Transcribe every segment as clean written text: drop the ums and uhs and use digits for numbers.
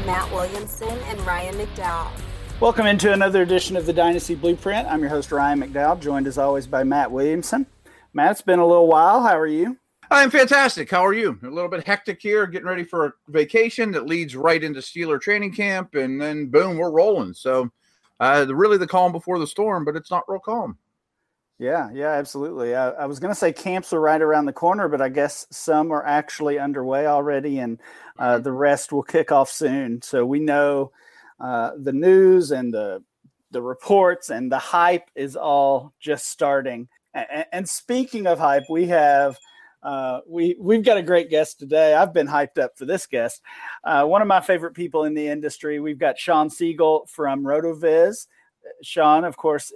Matt Williamson and Ryan McDowell. Welcome into another edition of the Dynasty Blueprint. I'm your host, Ryan McDowell, joined as always by Matt Williamson. Matt, it's been a little while. How are you? I'm fantastic. How are you? A little bit hectic here, getting ready for a vacation that leads right into Steeler training camp, and then boom, we're rolling. So really the calm before the storm, but it's not real calm. Yeah, absolutely. I was going to say camps are right around the corner, but I guess some are actually underway already, and the rest will kick off soon. So we know the news and the reports and the hype is all just starting. And speaking of hype, we have we've got a great guest today. I've been hyped up for this guest. One of my favorite people in the industry. We've got Shawn Siegele from RotoViz. Shawn, of course,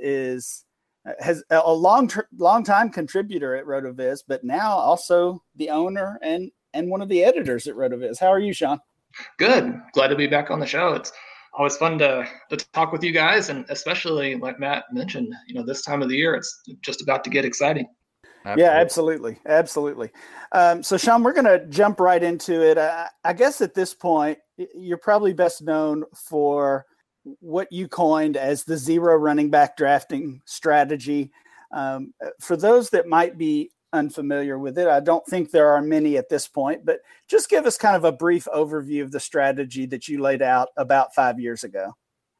has a long time contributor at RotoViz, but now also the owner and one of the editors at RotoViz. How are you, Shawn? Good. Glad to be back on the show. It's always fun to talk with you guys, and especially like Matt mentioned, this time of the year, it's just about to get exciting. Absolutely. Yeah, absolutely. So Shawn, we're going to jump right into it. I guess at this point, you're probably best known for what you coined as the zero running back drafting strategy. For those that might be unfamiliar with it, I don't think there are many at this point, but just give us kind of a brief overview of the strategy that you laid out about 5 years ago.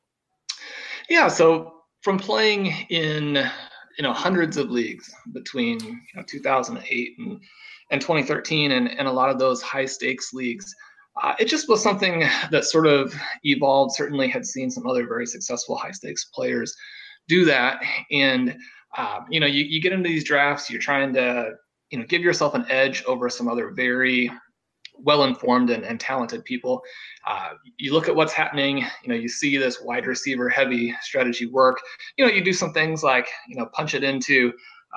Yeah. So from playing in, hundreds of leagues between 2008 and 2013, and a lot of those high stakes leagues, it just was something that sort of evolved. Certainly had seen some other very successful high stakes players do that. And, you get into these drafts, you're trying to, give yourself an edge over some other very well-informed and talented people. You look at what's happening, you see this wide receiver heavy strategy work. You do some things like, punch it into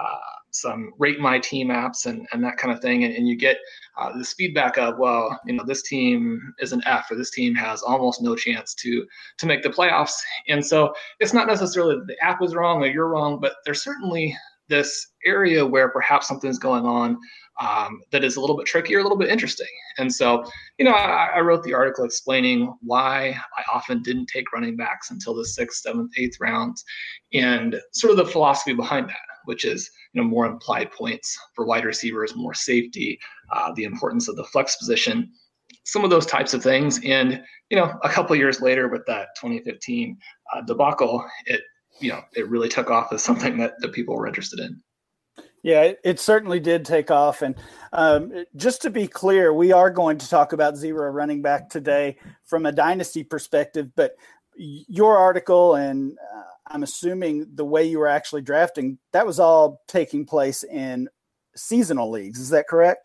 some rate my team apps and that kind of thing. And you get this feedback of, well, this team is an F, or this team has almost no chance to make the playoffs. And so it's not necessarily that the app is wrong or you're wrong, but there's certainly this area where perhaps something's going on that is a little bit trickier, a little bit interesting. And so, I wrote the article explaining why I often didn't take running backs until the 6th, 7th, 8th rounds, and sort of the philosophy behind that, which is, more implied points for wide receivers, more safety, the importance of the flex position, some of those types of things. And, a couple of years later with that 2015 debacle, it really took off as something that people were interested in. Yeah, it certainly did take off. And just to be clear, we are going to talk about zero running back today from a dynasty perspective, but your article and I'm assuming the way you were actually drafting, that was all taking place in seasonal leagues. Is that correct?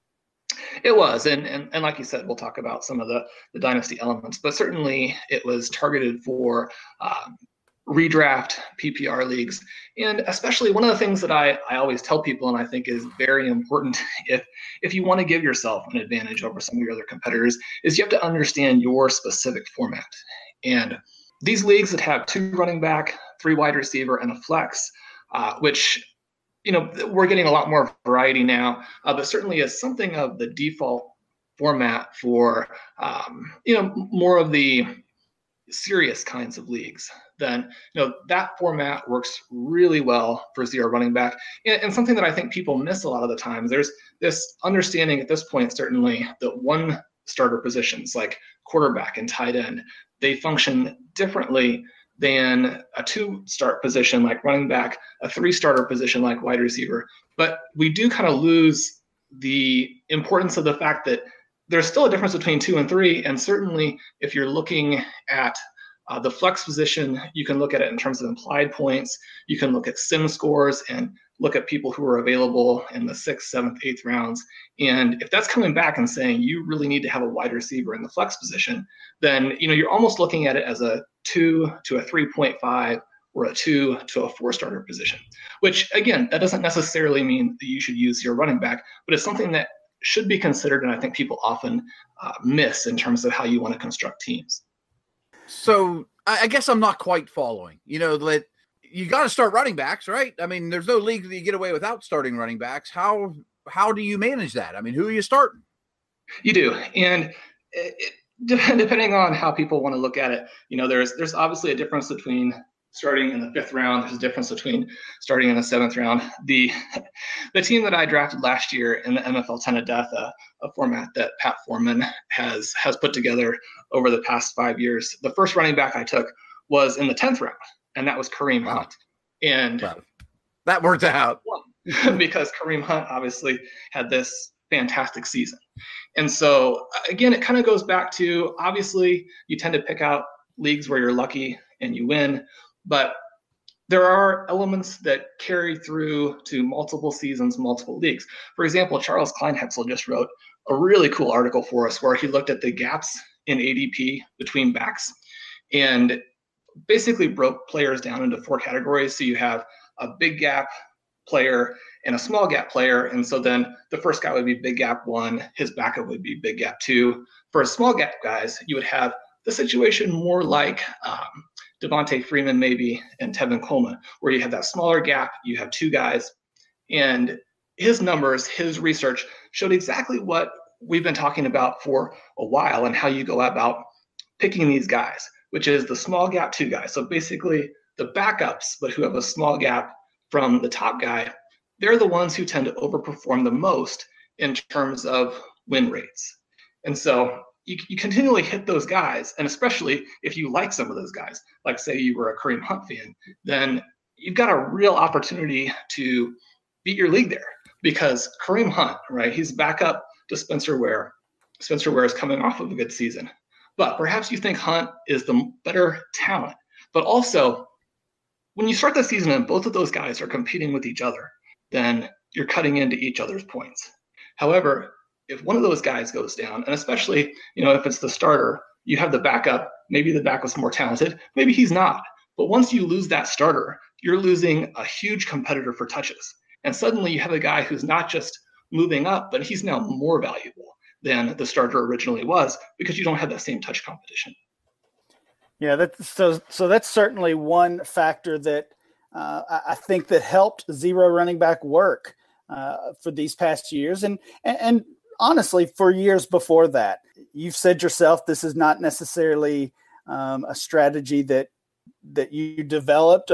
It was. And like you said, we'll talk about some of the dynasty elements, but certainly it was targeted for redraft PPR leagues. And especially one of the things that I always tell people, and I think is very important if you want to give yourself an advantage over some of your other competitors, is you have to understand your specific format. And these leagues that have 2 running back, 3 wide receiver, and a flex, which, we're getting a lot more variety now, but certainly is something of the default format for, more of the serious kinds of leagues, then that format works really well for zero running back. And something that I think people miss a lot of the time, there's this understanding at this point, certainly, that one starter positions like quarterback and tight end, they function differently than a 2-start position like running back, a 3-starter position like wide receiver. But we do kind of lose the importance of the fact that there's still a difference between 2 and 3. And certainly if you're looking at the flex position, you can look at it in terms of implied points. You can look at sim scores and look at people who are available in the 6th, 7th, 8th rounds. And if that's coming back and saying you really need to have a wide receiver in the flex position, then you're almost looking at it as a 2 to a 3.5 or a 2 to a 4-starter position, which again, that doesn't necessarily mean that you should use your running back, but it's something that should be considered. And I think people often miss in terms of how you want to construct teams. So I guess I'm not quite following, you got to start running backs, right? I mean, there's no league that you get away without starting running backs. How do you manage that? I mean, who are you starting? You do. And depending on how people want to look at it, there's obviously a difference between starting in the 5th round. There's a difference between starting in the 7th round. The team that I drafted last year in the MFL 10 of Death, a format that Pat Foreman has put together over the past 5 years, the first running back I took was in the 10th round, and that was Kareem Hunt. And that worked out because Kareem Hunt obviously had this fantastic season. And so again, it kind of goes back to, obviously you tend to pick out leagues where you're lucky and you win, but there are elements that carry through to multiple seasons, multiple leagues. For example, Charles Kleinhexel just wrote a really cool article for us where he looked at the gaps in ADP between backs and basically broke players down into 4 categories. So you have a big gap player and a small gap player. And so then the first guy would be big gap 1, his backup would be big gap 2. For small gap guys, you would have the situation more like Devontae Freeman maybe and Tevin Coleman, where you have that smaller gap, you have 2 guys, and his numbers, his research showed exactly what we've been talking about for a while and how you go about picking these guys, which is the small gap 2 guys. So basically the backups, but who have a small gap from the top guy, they're the ones who tend to overperform the most in terms of win rates. And so you continually hit those guys, and especially if you like some of those guys, like say you were a Kareem Hunt fan, then you've got a real opportunity to beat your league there, because Kareem Hunt, right, he's backup to Spencer Ware. Spencer Ware is coming off of a good season. But perhaps you think Hunt is the better talent. But also, when you start the season and both of those guys are competing with each other, then you're cutting into each other's points. However, if one of those guys goes down, and especially, if it's the starter, you have the backup, maybe the back was more talented, maybe he's not. But once you lose that starter, you're losing a huge competitor for touches. And suddenly you have a guy who's not just moving up, but he's now more valuable than the starter originally was, because you don't have that same touch competition. Yeah, so that's certainly one factor that I think that helped zero running back work for these past years, and honestly for years before that. You've said yourself this is not necessarily a strategy that you developed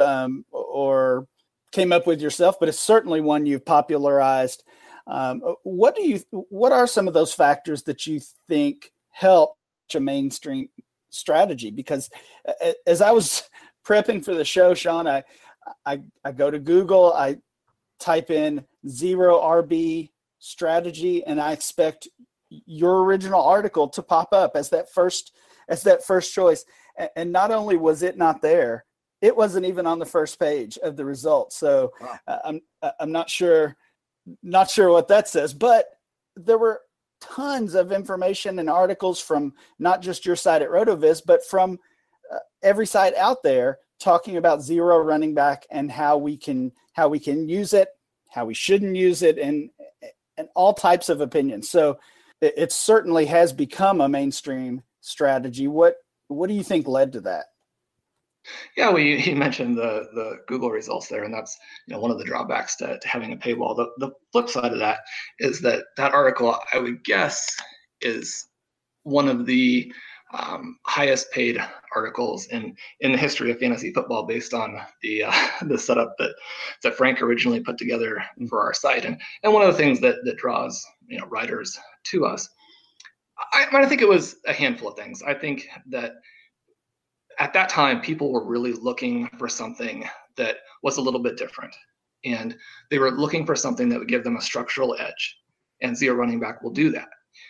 or came up with yourself, but it's certainly one you've popularized. What are some of those factors that you think help a mainstream strategy? Because as I was prepping for the show, Sean, I go to Google, I type in zero RB strategy, and I expect your original article to pop up as that first choice. And not only was it not there, it wasn't even on the first page of the results. So wow. I'm not sure what that says, but there were tons of information and articles from not just your site at RotoViz, but from every site out there talking about zero running back and how we can use it, how we shouldn't use it, and all types of opinions. So it certainly has become a mainstream strategy. What do you think led to that? Yeah, well, you mentioned the Google results there, and that's one of the drawbacks to having a paywall. The flip side of that is that article, I would guess, is one of the highest paid articles in the history of fantasy football, based on the setup that Frank originally put together for our site, and one of the things that draws writers to us. I think it was a handful of things. I think that at that time, people were really looking for something that was a little bit different, and they were looking for something that would give them a structural edge, and zero running back will do that.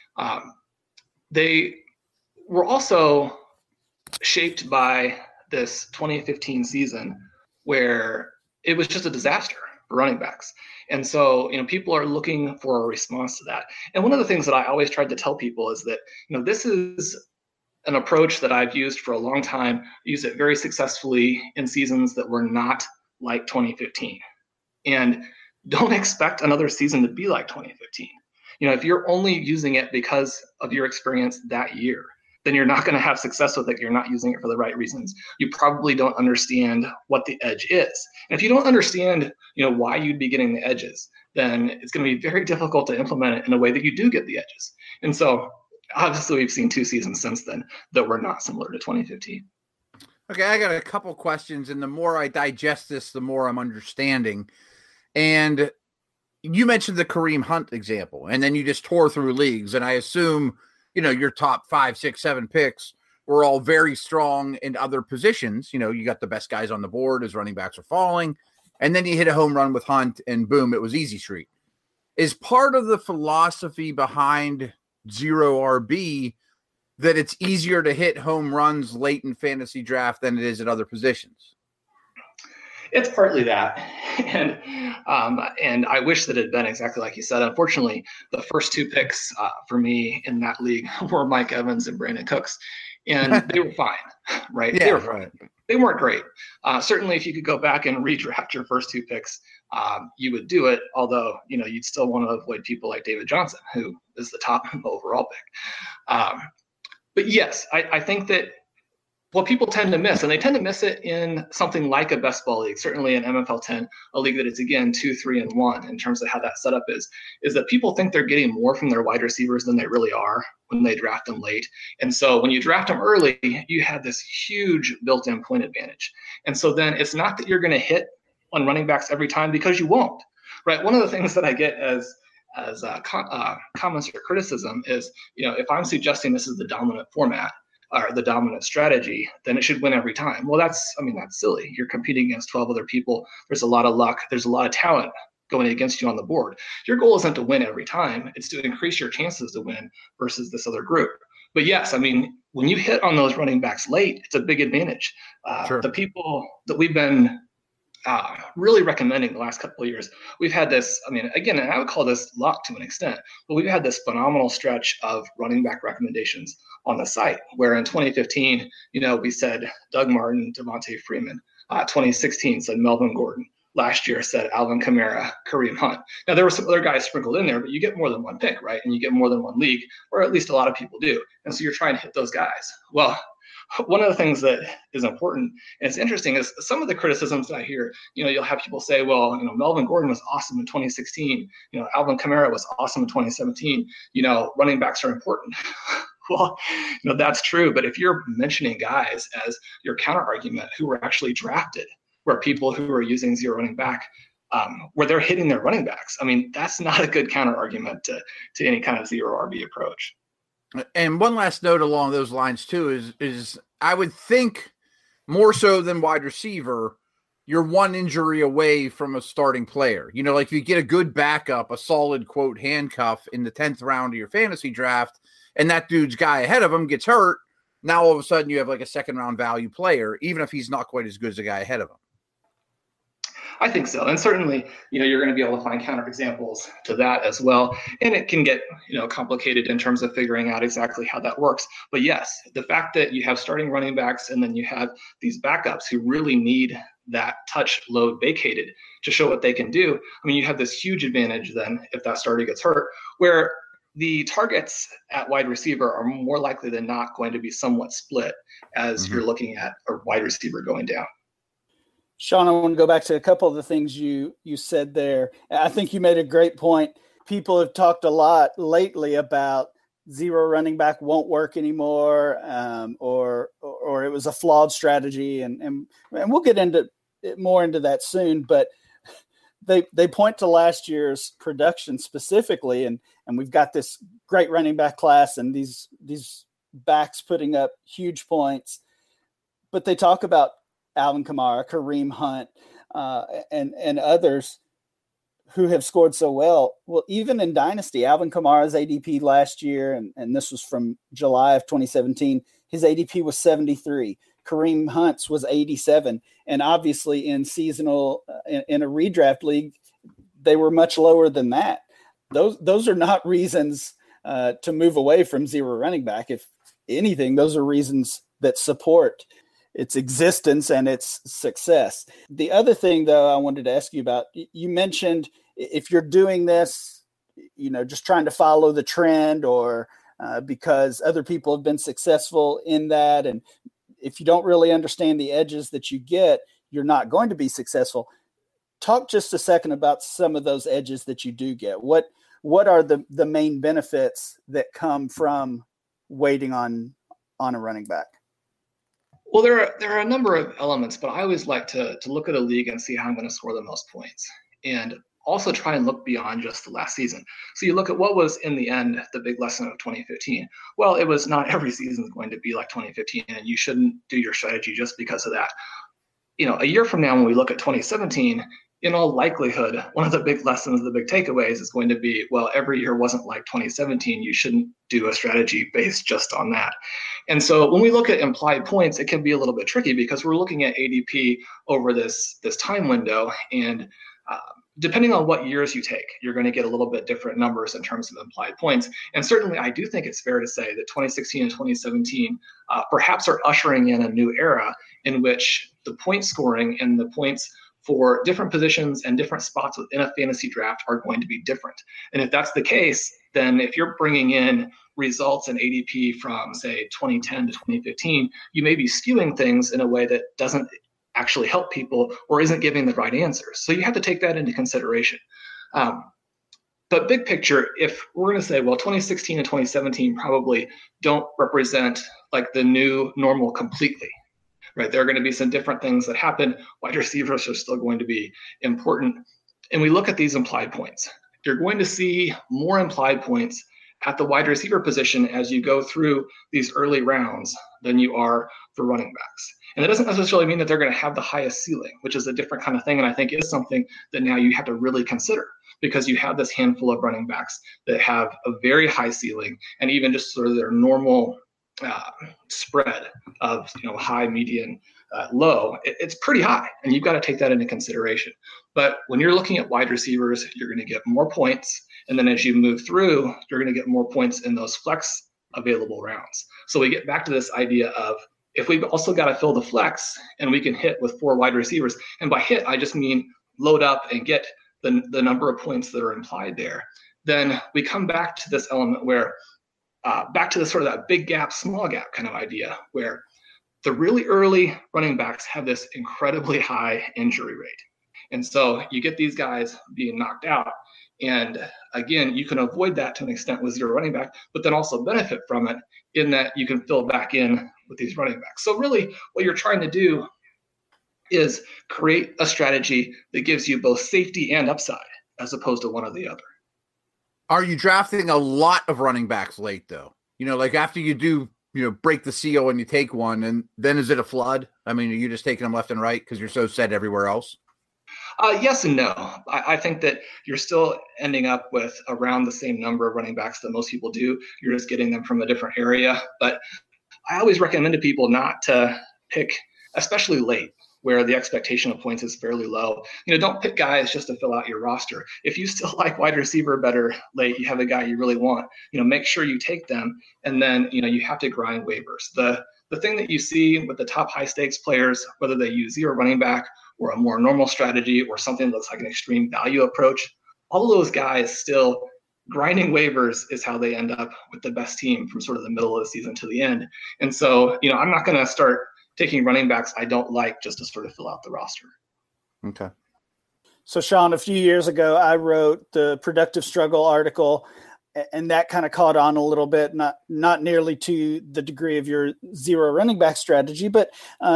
They were also shaped by this 2015 season where it was just a disaster for running backs. And so, people are looking for a response to that. And one of the things that I always tried to tell people is that, this is an approach that I've used for a long time, used it very successfully in seasons that were not like 2015. And don't expect another season to be like 2015. If you're only using it because of your experience that year, then you're not going to have success with it. You're not using it for the right reasons. You probably don't understand what the edge is. And if you don't understand, why you'd be getting the edges, then it's going to be very difficult to implement it in a way that you do get the edges. And so obviously we've seen 2 seasons since then that were not similar to 2015. Okay, I got a couple questions, and the more I digest this, the more I'm understanding. And you mentioned the Kareem Hunt example, and then you just tore through leagues, and I assume, your top 5, 6, 7 picks were all very strong in other positions. You got the best guys on the board as running backs are falling, and then you hit a home run with Hunt, and boom, it was easy street. Is part of the philosophy behind zero RB that it's easier to hit home runs late in fantasy draft than it is at other positions? It's partly that, and I wish that it had been exactly like you said. Unfortunately, the first 2 picks for me in that league were Mike Evans and Brandon Cooks, and they were fine, right? Yeah, they were fine. They weren't great. Certainly, if you could go back and redraft your first 2 picks, you would do it. Although, you'd still want to avoid people like David Johnson, who is the top overall pick. But yes, I think that what people tend to miss, and they tend to miss it in something like a best ball league, certainly in MFL 10, a league that is, again, 2, 3, and 1 in terms of how that setup is that people think they're getting more from their wide receivers than they really are when they draft them late. And so when you draft them early, you have this huge built-in point advantage. And so then it's not that you're going to hit on running backs every time, because you won't, right? One of the things that I get as comments or criticism is, if I'm suggesting this is the dominant format, or the dominant strategy, then it should win every time. Well, that's silly. You're competing against 12 other people. There's a lot of luck. There's a lot of talent going against you on the board. Your goal isn't to win every time. It's to increase your chances to win versus this other group. But yes, when you hit on those running backs late, it's a big advantage. Sure. The people that we've been really recommending the last couple of years, we've had this, again, and I would call this luck to an extent, but we've had this phenomenal stretch of running back recommendations on the site, where in 2015, we said Doug Martin, Devontae Freeman. 2016 said Melvin Gordon. Last year said Alvin Kamara, Kareem Hunt. Now, there were some other guys sprinkled in there, but you get more than one pick, right? And you get more than one league, or at least a lot of people do. And so you're trying to hit those guys. Well, one of the things that is important, and it's interesting, is some of the criticisms that I hear, you'll have people say, well, Melvin Gordon was awesome in 2016. Alvin Kamara was awesome in 2017. Running backs are important. Well, that's true. But if you're mentioning guys as your counter argument who were actually drafted, where people who are using zero running back, where they're hitting their running backs, that's not a good counter argument to any kind of zero RB approach. And one last note along those lines too is I would think more so than wide receiver, you're one injury away from a starting player. Like if you get a good backup, a solid quote handcuff in the 10th round of your fantasy draft, and that dude's guy ahead of him gets hurt, now all of a sudden you have like a 2nd round value player, even if he's not quite as good as the guy ahead of him. I think so. And certainly, you're going to be able to find counterexamples to that as well. And it can get, complicated in terms of figuring out exactly how that works. But yes, the fact that you have starting running backs and then you have these backups who really need that touch load vacated to show what they can do. You have this huge advantage then if that starter gets hurt, where the targets at wide receiver are more likely than not going to be somewhat split as you're looking at a wide receiver going down. Sean, I want to go back to a couple of the things you said there. I think you made a great point. People have talked a lot lately about zero running back won't work anymore, or it was a flawed strategy, and we'll get into more into that soon. But they point to last year's production specifically, and we've got this great running back class and these backs putting up huge points. But they talk about Alvin Kamara, Kareem Hunt, and others who have scored so well. Well, even in Dynasty, Alvin Kamara's ADP last year, and this was from July of 2017, his ADP was 73. Kareem Hunt's was 87. And obviously in seasonal, in a redraft league, they were much lower than that. Those are not reasons to move away from zero running back. If anything, those are reasons that support its existence and its success. The other thing, though, I wanted to ask you about, you mentioned if you're doing this, just trying to follow the trend or because other people have been successful in that. And if you don't really understand the edges that you get, you're not going to be successful. Talk just a second about some of those edges that you do get. What are the main benefits that come from waiting on a running back? Well, there are a number of elements, but I always like to look at a league and see how I'm going to score the most points, and also try and look beyond just the last season. So you look at what was in the end the big lesson of 2015. Well, it was not every season is going to be like 2015, and you shouldn't do your strategy just because of that. A year from now, when we look at 2017, in all likelihood, one of the big lessons, the big takeaways is going to be, well, every year wasn't like 2017. You shouldn't do a strategy based just on that. And so when we look at implied points, it can be a little bit tricky because we're looking at ADP over this time window. And depending on what years you take, you're going to get a little bit different numbers in terms of implied points. And certainly, I do think it's fair to say that 2016 and 2017 perhaps are ushering in a new era in which the point scoring and the points for different positions and different spots within a fantasy draft are going to be different. And if that's the case, then if you're bringing in results in ADP from, say, 2010 to 2015, you may be skewing things in a way that doesn't actually help people or isn't giving the right answers. So you have to take that into consideration. But big picture, if we're going to say, well, 2016 and 2017 probably don't represent like the new normal completely, right? There are going to be some different things that happen. Wide receivers are still going to be important. And we look at these implied points. You're going to see more implied points at the wide receiver position as you go through these early rounds than you are for running backs. And that doesn't necessarily mean that they're going to have the highest ceiling, which is a different kind of thing. And I think is something that now you have to really consider, because you have this handful of running backs that have a very high ceiling, and even just sort of their normal spread of high, median, low, it's pretty high, and you've got to take that into consideration. But when you're looking at wide receivers, you're going to get more points, and then as you move through, you're going to get more points in those flex available rounds. So we get back to this idea of, if we've also got to fill the flex and we can hit with 4 wide receivers, and by hit I just mean load up and get the number of points that are implied there, then we come back to this element where back to the sort of that big gap, small gap kind of idea, where the really early running backs have this incredibly high injury rate. And so you get these guys being knocked out. And again, you can avoid that to an extent with zero running back, but then also benefit from it in that you can fill back in with these running backs. So really what you're trying to do is create a strategy that gives you both safety and upside, as opposed to one or the other. Are you drafting a lot of running backs late, though? Like after you do, break the seal and you take one, and then is it a flood? I mean, are you just taking them left and right because you're so set everywhere else? Yes and no. I think that you're still ending up with around the same number of running backs that most people do. You're just getting them from a different area. But I always recommend to people not to pick, especially late, where the expectation of points is fairly low. Don't pick guys just to fill out your roster. If you still like wide receiver better late, you have a guy you really want, make sure you take them. And then, you have to grind waivers. The thing that you see with the top high stakes players, whether they use zero running back or a more normal strategy or something that's like an extreme value approach, all of those guys still grinding waivers is how they end up with the best team from sort of the middle of the season to the end. And so, I'm not going to start taking running backs I don't like just to sort of fill out the roster. Okay. So, Sean, a few years ago, I wrote the Productive Struggle article, and that kind of caught on a little bit, not nearly to the degree of your zero running back strategy, but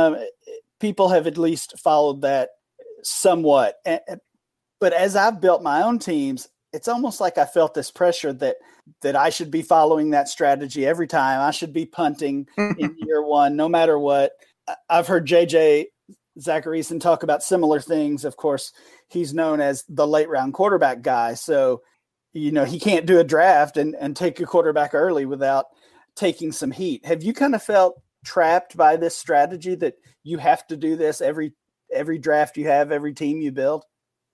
people have at least followed that somewhat. But as I've built my own teams, it's almost like I felt this pressure that I should be following that strategy every time. I should be punting in year one, no matter what. I've heard JJ Zachariason talk about similar things. Of course, he's known as the late round quarterback guy. So, he can't do a draft and take a quarterback early without taking some heat. Have you kind of felt trapped by this strategy that you have to do this every draft you have, every team you build?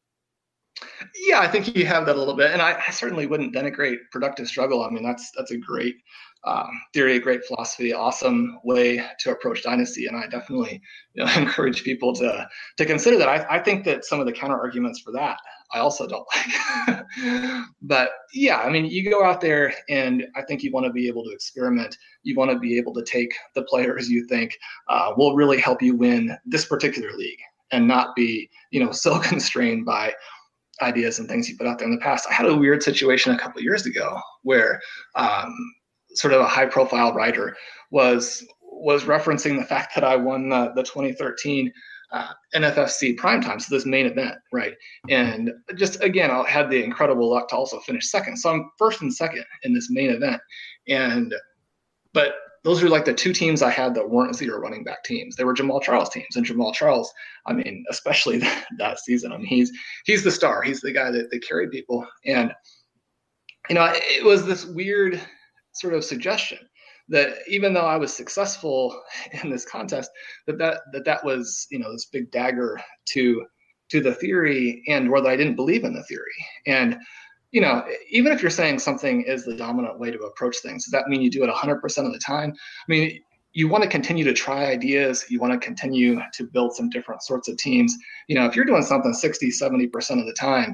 Yeah, I think you have that a little bit. And I certainly wouldn't denigrate Productive Struggle. I mean, that's a great theory, a great philosophy, awesome way to approach Dynasty. And I definitely encourage people to consider that. I think that some of the counter arguments for that I also don't like. But yeah, I mean, you go out there and I think you want to be able to experiment. You want to be able to take the players you think will really help you win this particular league and not be, so constrained by ideas and things you put out there in the past. I had a weird situation a couple of years ago where sort of a high profile writer was referencing the fact that I won the 2013 NFFC primetime, so this main event, right? And just again, I had the incredible luck to also finish second. So I'm first and second in this main event. But those were like the two teams I had that weren't zero running back teams. They were Jamal Charles teams. And Jamal Charles, I mean, especially that season, I mean, he's the star. He's the guy that carried people. And, it was this weird sort of suggestion that even though I was successful in this contest, that was, this big dagger to the theory, and whether I didn't believe in the theory. And, even if you're saying something is the dominant way to approach things, does that mean you do it 100% of the time? I mean, you want to continue to try ideas. You want to continue to build some different sorts of teams. If you're doing something 60, 70% of the time,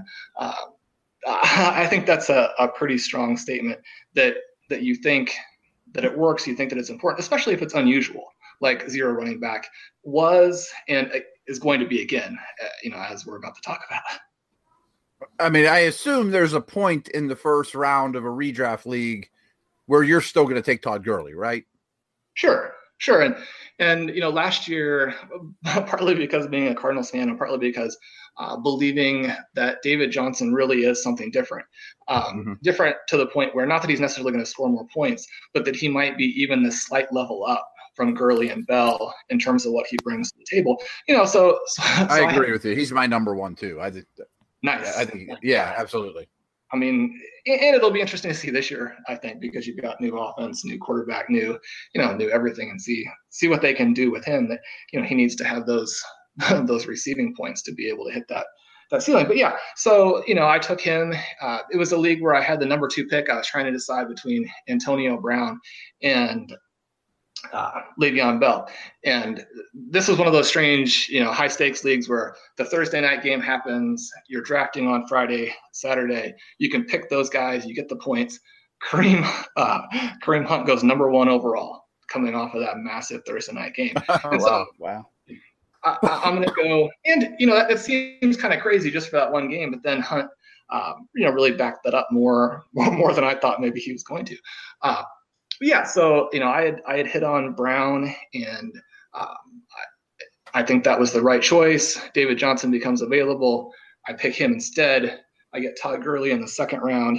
I think that's a pretty strong statement that you think that it works, you think that it's important, especially if it's unusual, like zero running back was and is going to be again, as we're about to talk about. I mean, I assume there's a point in the first round of a redraft league where you're still going to take Todd Gurley, right? Sure. And last year, partly because of being a Cardinals fan and partly because believing that David Johnson really is something different. Different to the point where not that he's necessarily going to score more points, but that he might be even the slight level up from Gurley and Bell in terms of what he brings to the table. So I agree with you. He's my number one too. I think. Nice. I think, yeah, absolutely. I mean, and it'll be interesting to see this year, I think, because you've got new offense, new quarterback, new everything, and see what they can do with him. That he needs to have those receiving points to be able to hit that ceiling. But yeah, so I took him. It was a league where I had the number 2 pick. I was trying to decide between Antonio Brown and Le'Veon Bell. And this was one of those strange, high stakes leagues where the Thursday night game happens, you're drafting on Friday, Saturday, you can pick those guys, you get the points. Kareem Hunt goes number 1 overall coming off of that massive Thursday night game. And wow. I'm going to go, and it seems kind of crazy just for that one game, but then Hunt, really backed that up more than I thought maybe he was going to. Yeah, so I had hit on Brown, and I think that was the right choice. David Johnson becomes available. I pick him instead. I get Todd Gurley in the second round.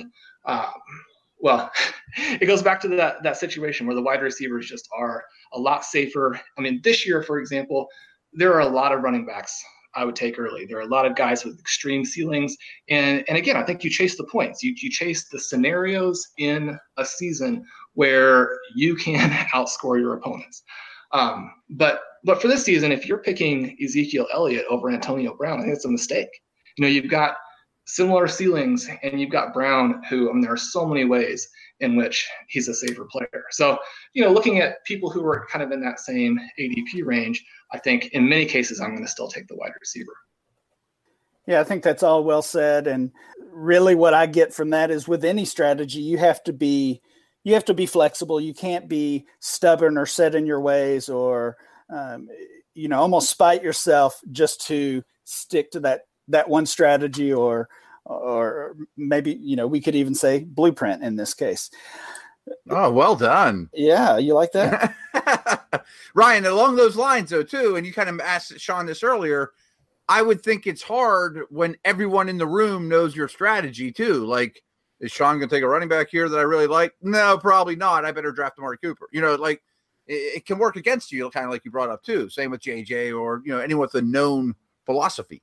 Well, it goes back to that situation where the wide receivers just are a lot safer. I mean, this year, for example, there are a lot of running backs I would take early. There are a lot of guys with extreme ceilings. And again, I think you chase the points. You chase the scenarios in a season where you can outscore your opponents. But for this season, if you're picking Ezekiel Elliott over Antonio Brown, I think it's a mistake. You've got similar ceilings, and you've got Brown, who there are so many ways in which he's a safer player. So, looking at people who are kind of in that same ADP range, I think in many cases I'm going to still take the wide receiver. Yeah, I think that's all well said. And really what I get from that is with any strategy, you have to be flexible. You can't be stubborn or set in your ways or, almost spite yourself just to stick to that one strategy or maybe, we could even say blueprint in this case. Oh, well done. Yeah. You like that? Ryan, along those lines though, too, and you kind of asked Sean this earlier, I would think it's hard when everyone in the room knows your strategy too. Like, is Sean going to take a running back here that I really like? No, probably not. I better draft Amari Cooper. It can work against you, kind of like you brought up too. Same with JJ or, anyone with a known philosophy.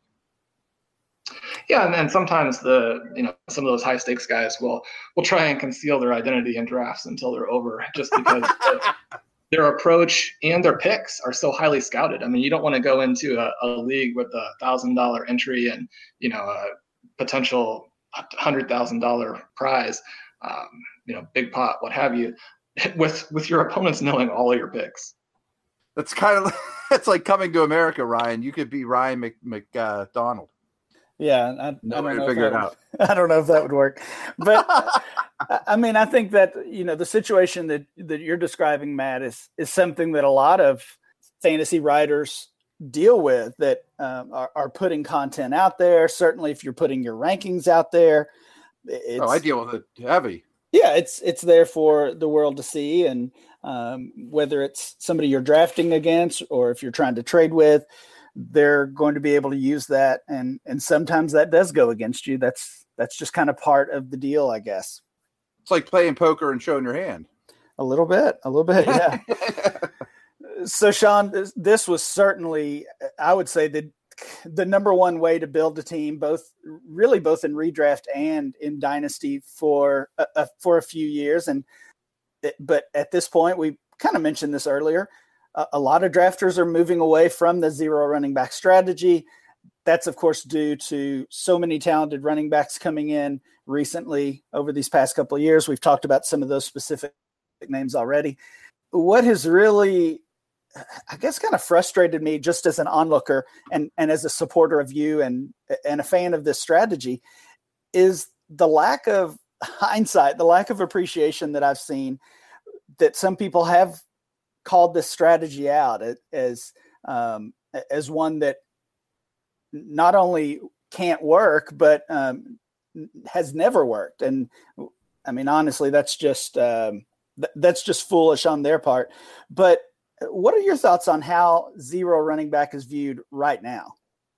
Yeah, and then sometimes some of those high stakes guys will try and conceal their identity in drafts until they're over, just because their approach and their picks are so highly scouted. I mean, you don't want to go into a league with $1,000 entry and a potential $100,000 prize, big pot, what have you, with your opponents knowing all of your picks. That's kind of it's like Coming to America, Ryan. You could be Ryan McDonald. Yeah, I don't know if that would work. But I mean, I think that, the situation that you're describing, Matt, is something that a lot of fantasy writers deal with that are putting content out there. Certainly if you're putting your rankings out there. I deal with it heavy. Yeah, it's there for the world to see, and whether it's somebody you're drafting against or if you're trying to trade with, they're going to be able to use that, and sometimes that does go against you. That's just kind of part of the deal, I guess. It's like playing poker and showing your hand. A little bit, yeah. So, Sean, this was certainly, I would say, the number one way to build a team, both in redraft and in dynasty for a few years. But at this point, we kind of mentioned this earlier, a lot of drafters are moving away from the zero running back strategy. That's, of course, due to so many talented running backs coming in recently over these past couple of years. We've talked about some of those specific names already. What has really, I guess, kind of frustrated me just as an onlooker and as a supporter of you and a fan of this strategy is the lack of hindsight, the lack of appreciation that I've seen, that some people have called this strategy out as one that not only can't work, but has never worked. And I mean, honestly, that's just foolish on their part. But what are your thoughts on how zero running back is viewed right now?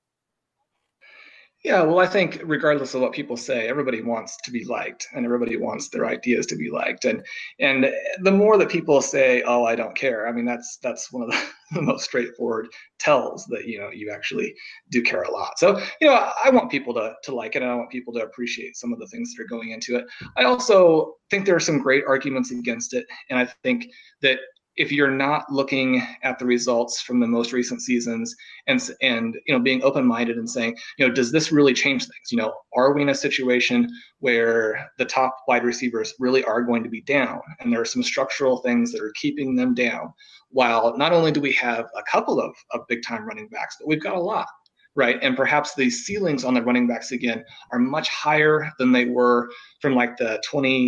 Yeah, well, I think regardless of what people say, everybody wants to be liked and everybody wants their ideas to be liked. And the more that people say, "Oh, I don't care," I mean, that's one of the most straightforward tells that, you actually do care a lot. So, I want people to like it, and I want people to appreciate some of the things that are going into it. I also think there are some great arguments against it. And I think that if you're not looking at the results from the most recent seasons and being open-minded and saying, does this really change things? Are we in a situation where the top wide receivers really are going to be down, and there are some structural things that are keeping them down, while not only do we have a couple of big-time running backs, but we've got a lot, right? And perhaps the ceilings on the running backs again are much higher than they were from like the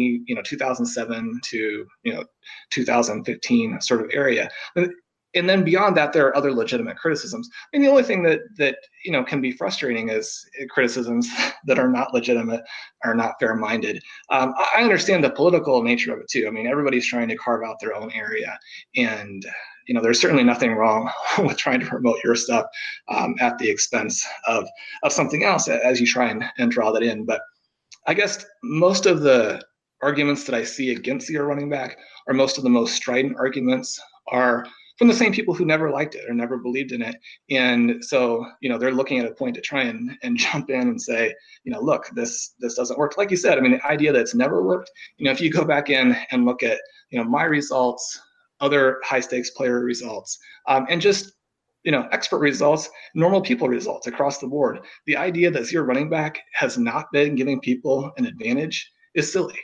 2007 to 2015 sort of area. And then beyond that, there are other legitimate criticisms. I mean, the only thing that can be frustrating is criticisms that are not legitimate, are not fair-minded. I understand the political nature of it too. I mean, everybody's trying to carve out their own area, and there's certainly nothing wrong with trying to promote your stuff at the expense of something else as you try and draw that in. But I guess most of the arguments that I see against zero running back, or most of the most strident arguments, are from the same people who never liked it or never believed in it. And so, they're looking at a point to try and jump in and say, look, this doesn't work. Like you said, I mean, the idea that it's never worked, if you go back in and look at, my results, other high stakes player results, and just, expert results, normal people results across the board, the idea that zero running back has not been giving people an advantage is silly.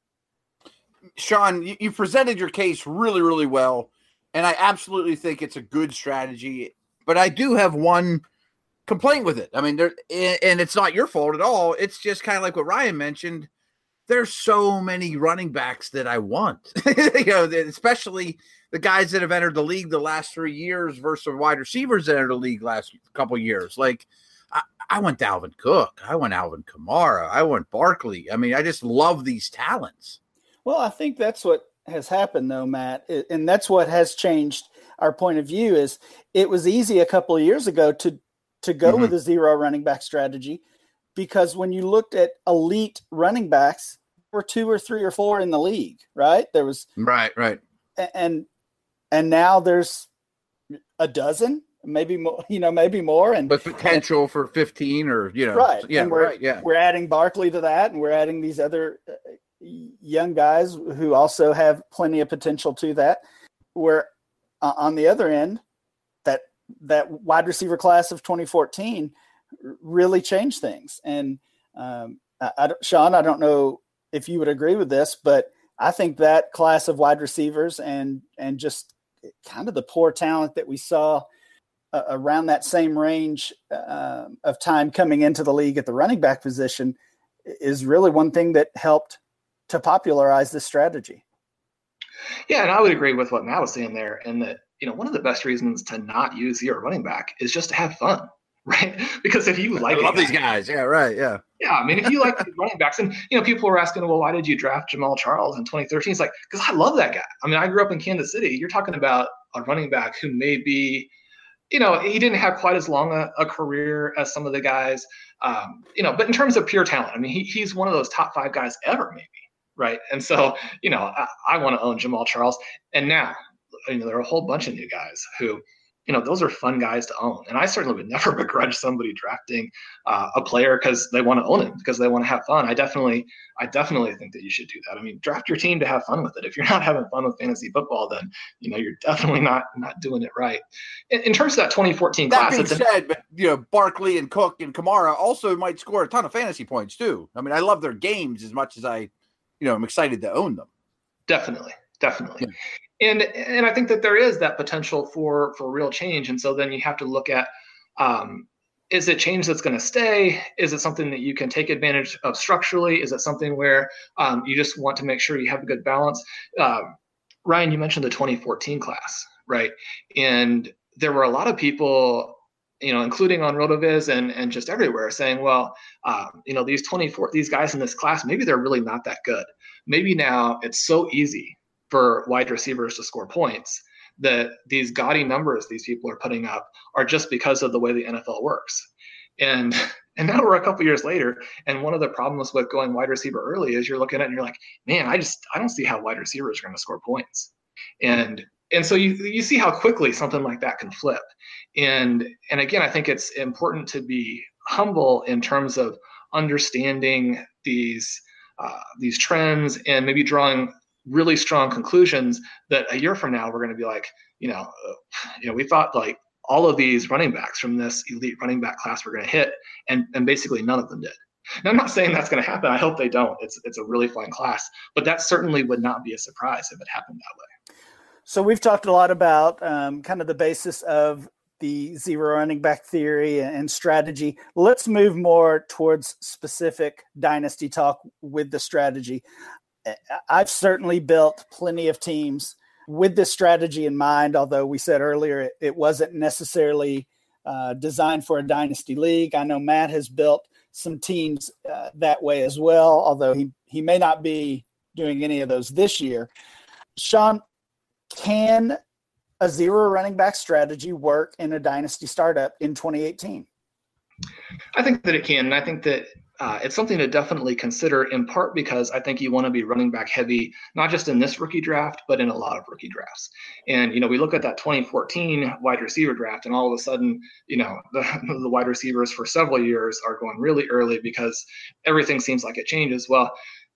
Sean, you presented your case really, really well. And I absolutely think it's a good strategy, but I do have one complaint with it. I mean, and it's not your fault at all. It's just kind of like what Ryan mentioned. There's so many running backs that I want, especially the guys that have entered the league the last 3 years versus wide receivers that entered the league last couple of years. Like I want Dalvin Cook. I want Alvin Kamara. I want Barkley. I mean, I just love these talents. Well, I think that's what has happened though, Matt, and that's what has changed our point of view. Is it was easy a couple of years ago to go with a zero running back strategy, because when you looked at elite running backs, there were 2 or 3 or 4 in the league, right? There was right, and now there's a dozen, maybe more, maybe more, and but potential for 15 or right, yeah, and we're adding Barkley to that, and we're adding these other young guys who also have plenty of potential to that. Where on the other end, that wide receiver class of 2014 really changed things. And Sean, I don't know if you would agree with this, but I think that class of wide receivers and just kind of the poor talent that we saw around that same range of time coming into the league at the running back position is really one thing that helped to popularize this strategy. Yeah, and I would agree with what Matt was saying there, and that one of the best reasons to not use zero running back is just to have fun, right? Because if you like I love these guys. Yeah, right. Yeah. Yeah, I mean, if you like running backs, and people were asking, well, why did you draft Jamal Charles in 2013? It's like, because I love that guy. I mean, I grew up in Kansas City. You're talking about a running back who may be, he didn't have quite as long a career as some of the guys, but in terms of pure talent, I mean, he's one of those top 5 guys ever, maybe, right? And so, I want to own Jamal Charles, and now, there are a whole bunch of new guys who. Those are fun guys to own. And I certainly would never begrudge somebody drafting a player because they want to own him, because they want to have fun. I definitely think that you should do that. I mean, draft your team to have fun with it. If you're not having fun with fantasy football, then, you're definitely not doing it right. In terms of that 2014 class. That being said, but, Barkley and Cook and Kamara also might score a ton of fantasy points too. I mean, I love their games as much as I, I'm excited to own them. Definitely. Yeah. And I think that there is that potential for real change. And so then you have to look at, is it change that's going to stay? Is it something that you can take advantage of structurally? Is it something where you just want to make sure you have a good balance? Ryan, you mentioned the 2014 class, right? And there were a lot of people, including on RotoViz and just everywhere, saying, well, these guys in this class, maybe they're really not that good. Maybe now it's so easy for wide receivers to score points that these gaudy numbers these people are putting up are just because of the way the NFL works. And now we're a couple years later, and one of the problems with going wide receiver early is you're looking at it and you're like, man, I don't see how wide receivers are going to score points. And so you see how quickly something like that can flip. And again, I think it's important to be humble in terms of understanding these trends and maybe drawing really strong conclusions that a year from now we're going to be like, we thought like all of these running backs from this elite running back class were going to hit, and basically none of them did. Now, I'm not saying that's going to happen. I hope they don't. It's a really fun class, but that certainly would not be a surprise if it happened that way. So we've talked a lot about kind of the basis of the zero running back theory and strategy. Let's move more towards specific dynasty talk with the strategy. I've certainly built plenty of teams with this strategy in mind, although we said earlier it wasn't necessarily designed for a dynasty league. I know Matt has built some teams that way as well, although he may not be doing any of those this year. Sean, can a zero running back strategy work in a dynasty startup in 2018? I think that it can, and I think that it's something to definitely consider, in part because I think you want to be running back heavy, not just in this rookie draft, but in a lot of rookie drafts. And, we look at that 2014 wide receiver draft, and all of a sudden, the wide receivers for several years are going really early because everything seems like it changes. Well,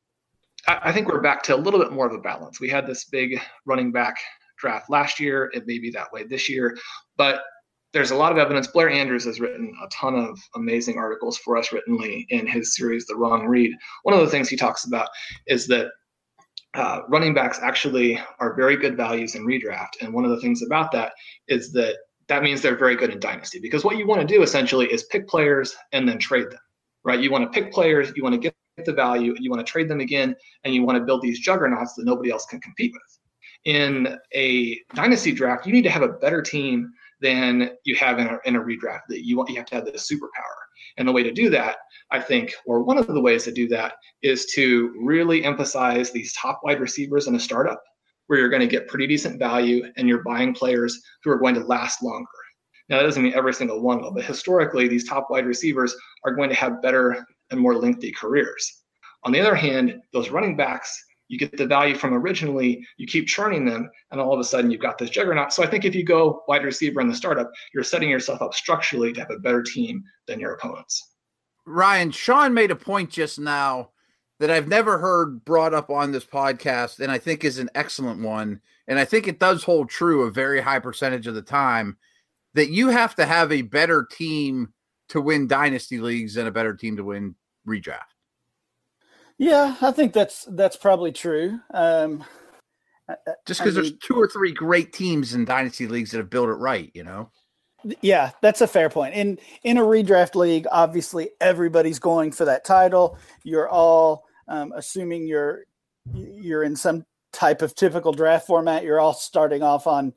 I think we're back to a little bit more of a balance. We had this big running back draft last year. It may be that way this year, but there's a lot of evidence. Blair Andrews has written a ton of amazing articles for us writtenly in his series, The Wrong Read. One of the things he talks about is that running backs actually are very good values in redraft. And one of the things about that is that means they're very good in dynasty, because what you want to do essentially is pick players and then trade them, right? You want to pick players, you want to get the value, and you want to trade them again, and you want to build these juggernauts that nobody else can compete with. In a dynasty draft, you need to have a better team than you have in a redraft. That you have to have the superpower. And the way to do that, I think, or one of the ways to do that, is to really emphasize these top wide receivers in a startup where you're going to get pretty decent value and you're buying players who are going to last longer. Now, that doesn't mean every single one will, but historically, these top wide receivers are going to have better and more lengthy careers. On the other hand, those running backs, you get the value from originally, you keep churning them, and all of a sudden you've got this juggernaut. So I think if you go wide receiver in the startup, you're setting yourself up structurally to have a better team than your opponents. Ryan, Sean made a point just now that I've never heard brought up on this podcast, and I think is an excellent one. And I think it does hold true a very high percentage of the time, that you have to have a better team to win dynasty leagues than a better team to win redraft. Yeah, I think that's probably true. Just because there's 2 or 3 great teams in dynasty leagues that have built it right, Yeah, that's a fair point. In a redraft league, obviously everybody's going for that title. You're all assuming you're in some type of typical draft format. You're all starting off on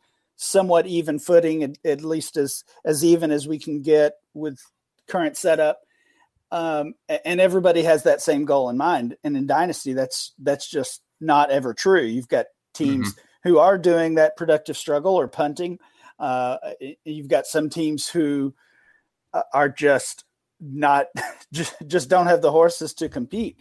somewhat even footing, at least as even as we can get with current setup. And everybody has that same goal in mind. And in Dynasty, that's just not ever true. You've got teams who are doing that productive struggle or punting. You've got some teams who are just not, just don't have the horses to compete.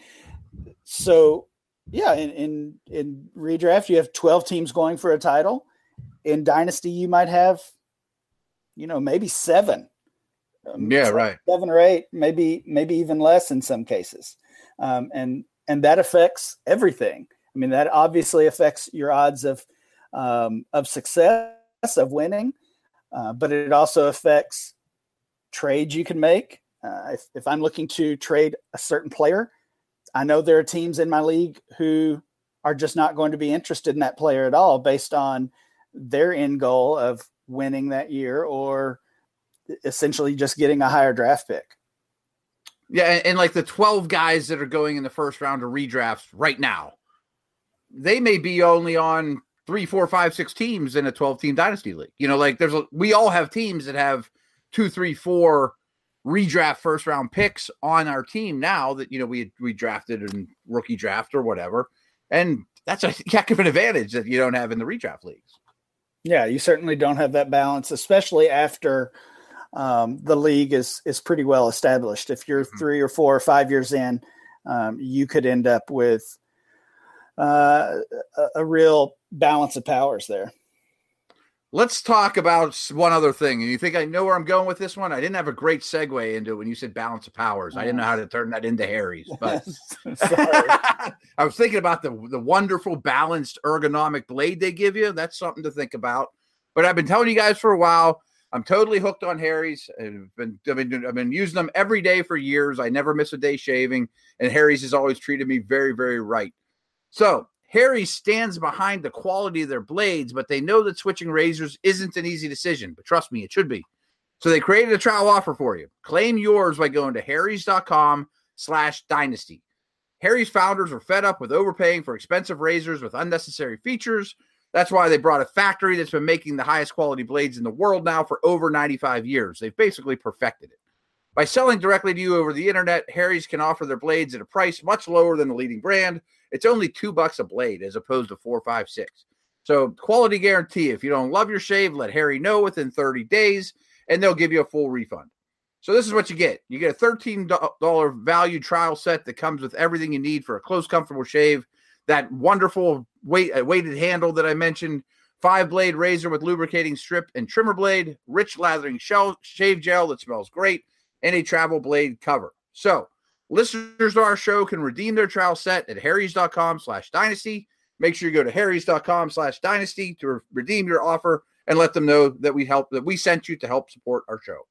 So yeah, in redraft, you have 12 teams going for a title. In Dynasty, you might have, maybe 7. Right. 7 or 8, maybe even less in some cases. And that affects everything. I mean, that obviously affects your odds of success, of winning, but it also affects trades you can make. If I'm looking to trade a certain player, I know there are teams in my league who are just not going to be interested in that player at all based on their end goal of winning that year or essentially just getting a higher draft pick. Yeah, and like the 12 guys that are going in the first round of redrafts right now, they may be only on 3, 4, 5, 6 teams in a 12-team dynasty league. We all have teams that have 2, 3, 4 redraft first round picks on our team now that we drafted in rookie draft or whatever, and that's a heck of an advantage that you don't have in the redraft leagues. Yeah, you certainly don't have that balance, especially after the league is pretty well established. If you're 3 or 4 or 5 years in, you could end up with a real balance of powers there. Let's talk about one other thing. And you think I know where I'm going with this one? I didn't have a great segue into it when you said balance of powers. I didn't know how to turn that into Harry's, but I was thinking about the wonderful balanced ergonomic blade they give you. That's something to think about. But I've been telling you guys for a while, I'm totally hooked on Harry's. I've been using them every day for years. I never miss a day shaving, and Harry's has always treated me very, very right. So Harry's stands behind the quality of their blades, but they know that switching razors isn't an easy decision. But trust me, it should be. So they created a trial offer for you. Claim yours by going to harrys.com/dynasty. Harry's founders are fed up with overpaying for expensive razors with unnecessary features. That's why they brought a factory that's been making the highest quality blades in the world now for over 95 years. They've basically perfected it. By selling directly to you over the internet, Harry's can offer their blades at a price much lower than the leading brand. It's only $2 a blade as opposed to $4, $5, $6. So quality guarantee. If you don't love your shave, let Harry know within 30 days, and they'll give you a full refund. So this is what you get. You get a $13 value trial set that comes with everything you need for a close, comfortable shave. That wonderful weighted handle that I mentioned, 5-blade razor with lubricating strip and trimmer blade, rich lathering shave gel that smells great, and a travel blade cover. So listeners to our show can redeem their trial set at harrys.com/dynasty. Make sure you go to harrys.com/dynasty to redeem your offer and let them know that we sent you to help support our show.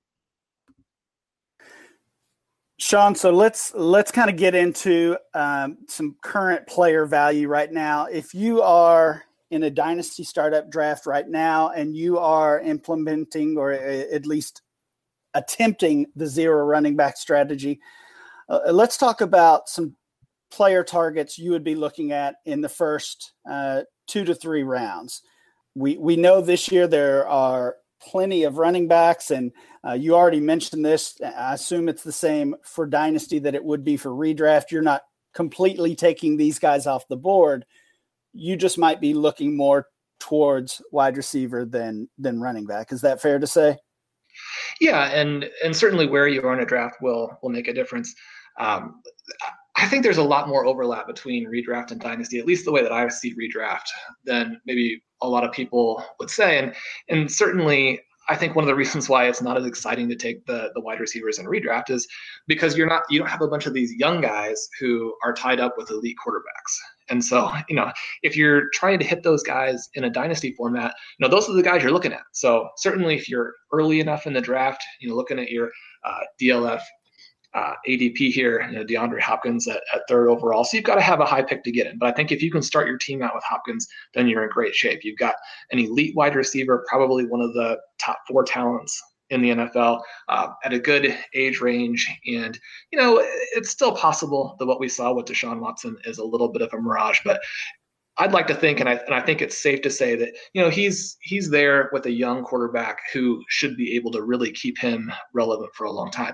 Sean, so let's kind of get into some current player value right now. If you are in a dynasty startup draft right now and you are implementing or at least attempting the 0 running back strategy, let's talk about some player targets you would be looking at in the first 2 to 3 rounds. We know this year there are plenty of running backs, and you already mentioned this. I assume it's the same for Dynasty that it would be for redraft. You're not completely taking these guys off the board. You just might be looking more towards wide receiver than running back. Is that fair to say? Yeah, and certainly where you are in a draft will make a difference. I think there's a lot more overlap between redraft and dynasty, at least the way that I see redraft, than maybe a lot of people would say. And certainly, I think one of the reasons why it's not as exciting to take the wide receivers in redraft is because you don't have a bunch of these young guys who are tied up with elite quarterbacks. And so, if you're trying to hit those guys in a dynasty format, those are the guys you're looking at. So certainly if you're early enough in the draft, looking at your DLF ADP here, DeAndre Hopkins at 3rd overall. So you've got to have a high pick to get in. But I think if you can start your team out with Hopkins, then you're in great shape. You've got an elite wide receiver, probably one of the top 4 talents in the NFL at a good age range. And, it's still possible that what we saw with Deshaun Watson is a little bit of a mirage. But I'd like to think, and I think it's safe to say that, he's there with a young quarterback who should be able to really keep him relevant for a long time.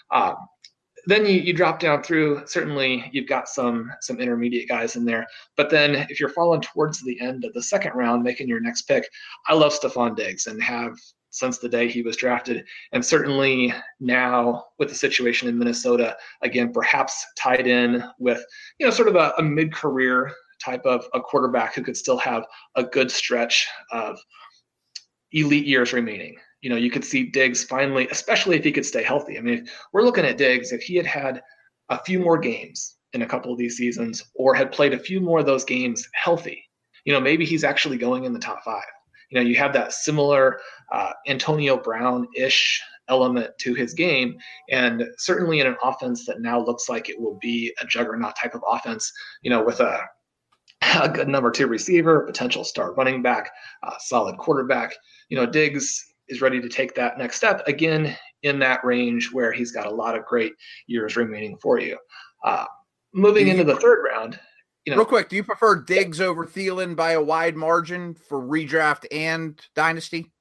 Then you drop down through, certainly you've got some intermediate guys in there. But then if you're falling towards the end of the second round, making your next pick, I love Stephon Diggs and have since the day he was drafted. And certainly now with the situation in Minnesota, again, perhaps tied in with, sort of a mid-career type of a quarterback who could still have a good stretch of elite years remaining. You could see Diggs finally, especially if he could stay healthy. I mean, we're looking at Diggs, if he had a few more games in a couple of these seasons or had played a few more of those games healthy, maybe he's actually going in the top 5. You have that similar Antonio Brown-ish element to his game, and certainly in an offense that now looks like it will be a juggernaut type of offense, with a good number 2 receiver, potential star running back, solid quarterback. Diggs is ready to take that next step, again, in that range where he's got a lot of great years remaining for you. Moving into the third round. Real quick, do you prefer Diggs over Thielen by a wide margin for redraft and dynasty?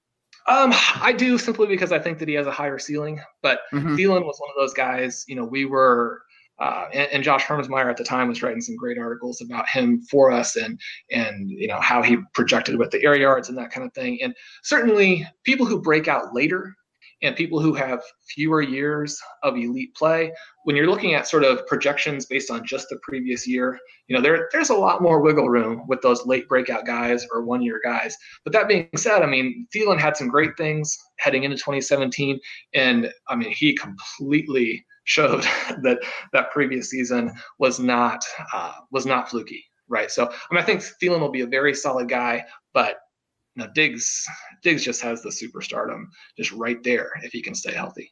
I do, simply because I think that he has a higher ceiling, but Thielen was one of those guys, we were and Josh Hermsmeyer at the time was writing some great articles about him for us and how he projected with the air yards and that kind of thing. And certainly people who break out later and people who have fewer years of elite play, when you're looking at sort of projections based on just the previous year, there's a lot more wiggle room with those late breakout guys or one-year guys. But that being said, I mean, Thielen had some great things heading into 2017, and I mean, he completely showed that previous season was not fluky, right? So I mean, I think Thielen will be a very solid guy, but Diggs just has the superstardom just right there if he can stay healthy.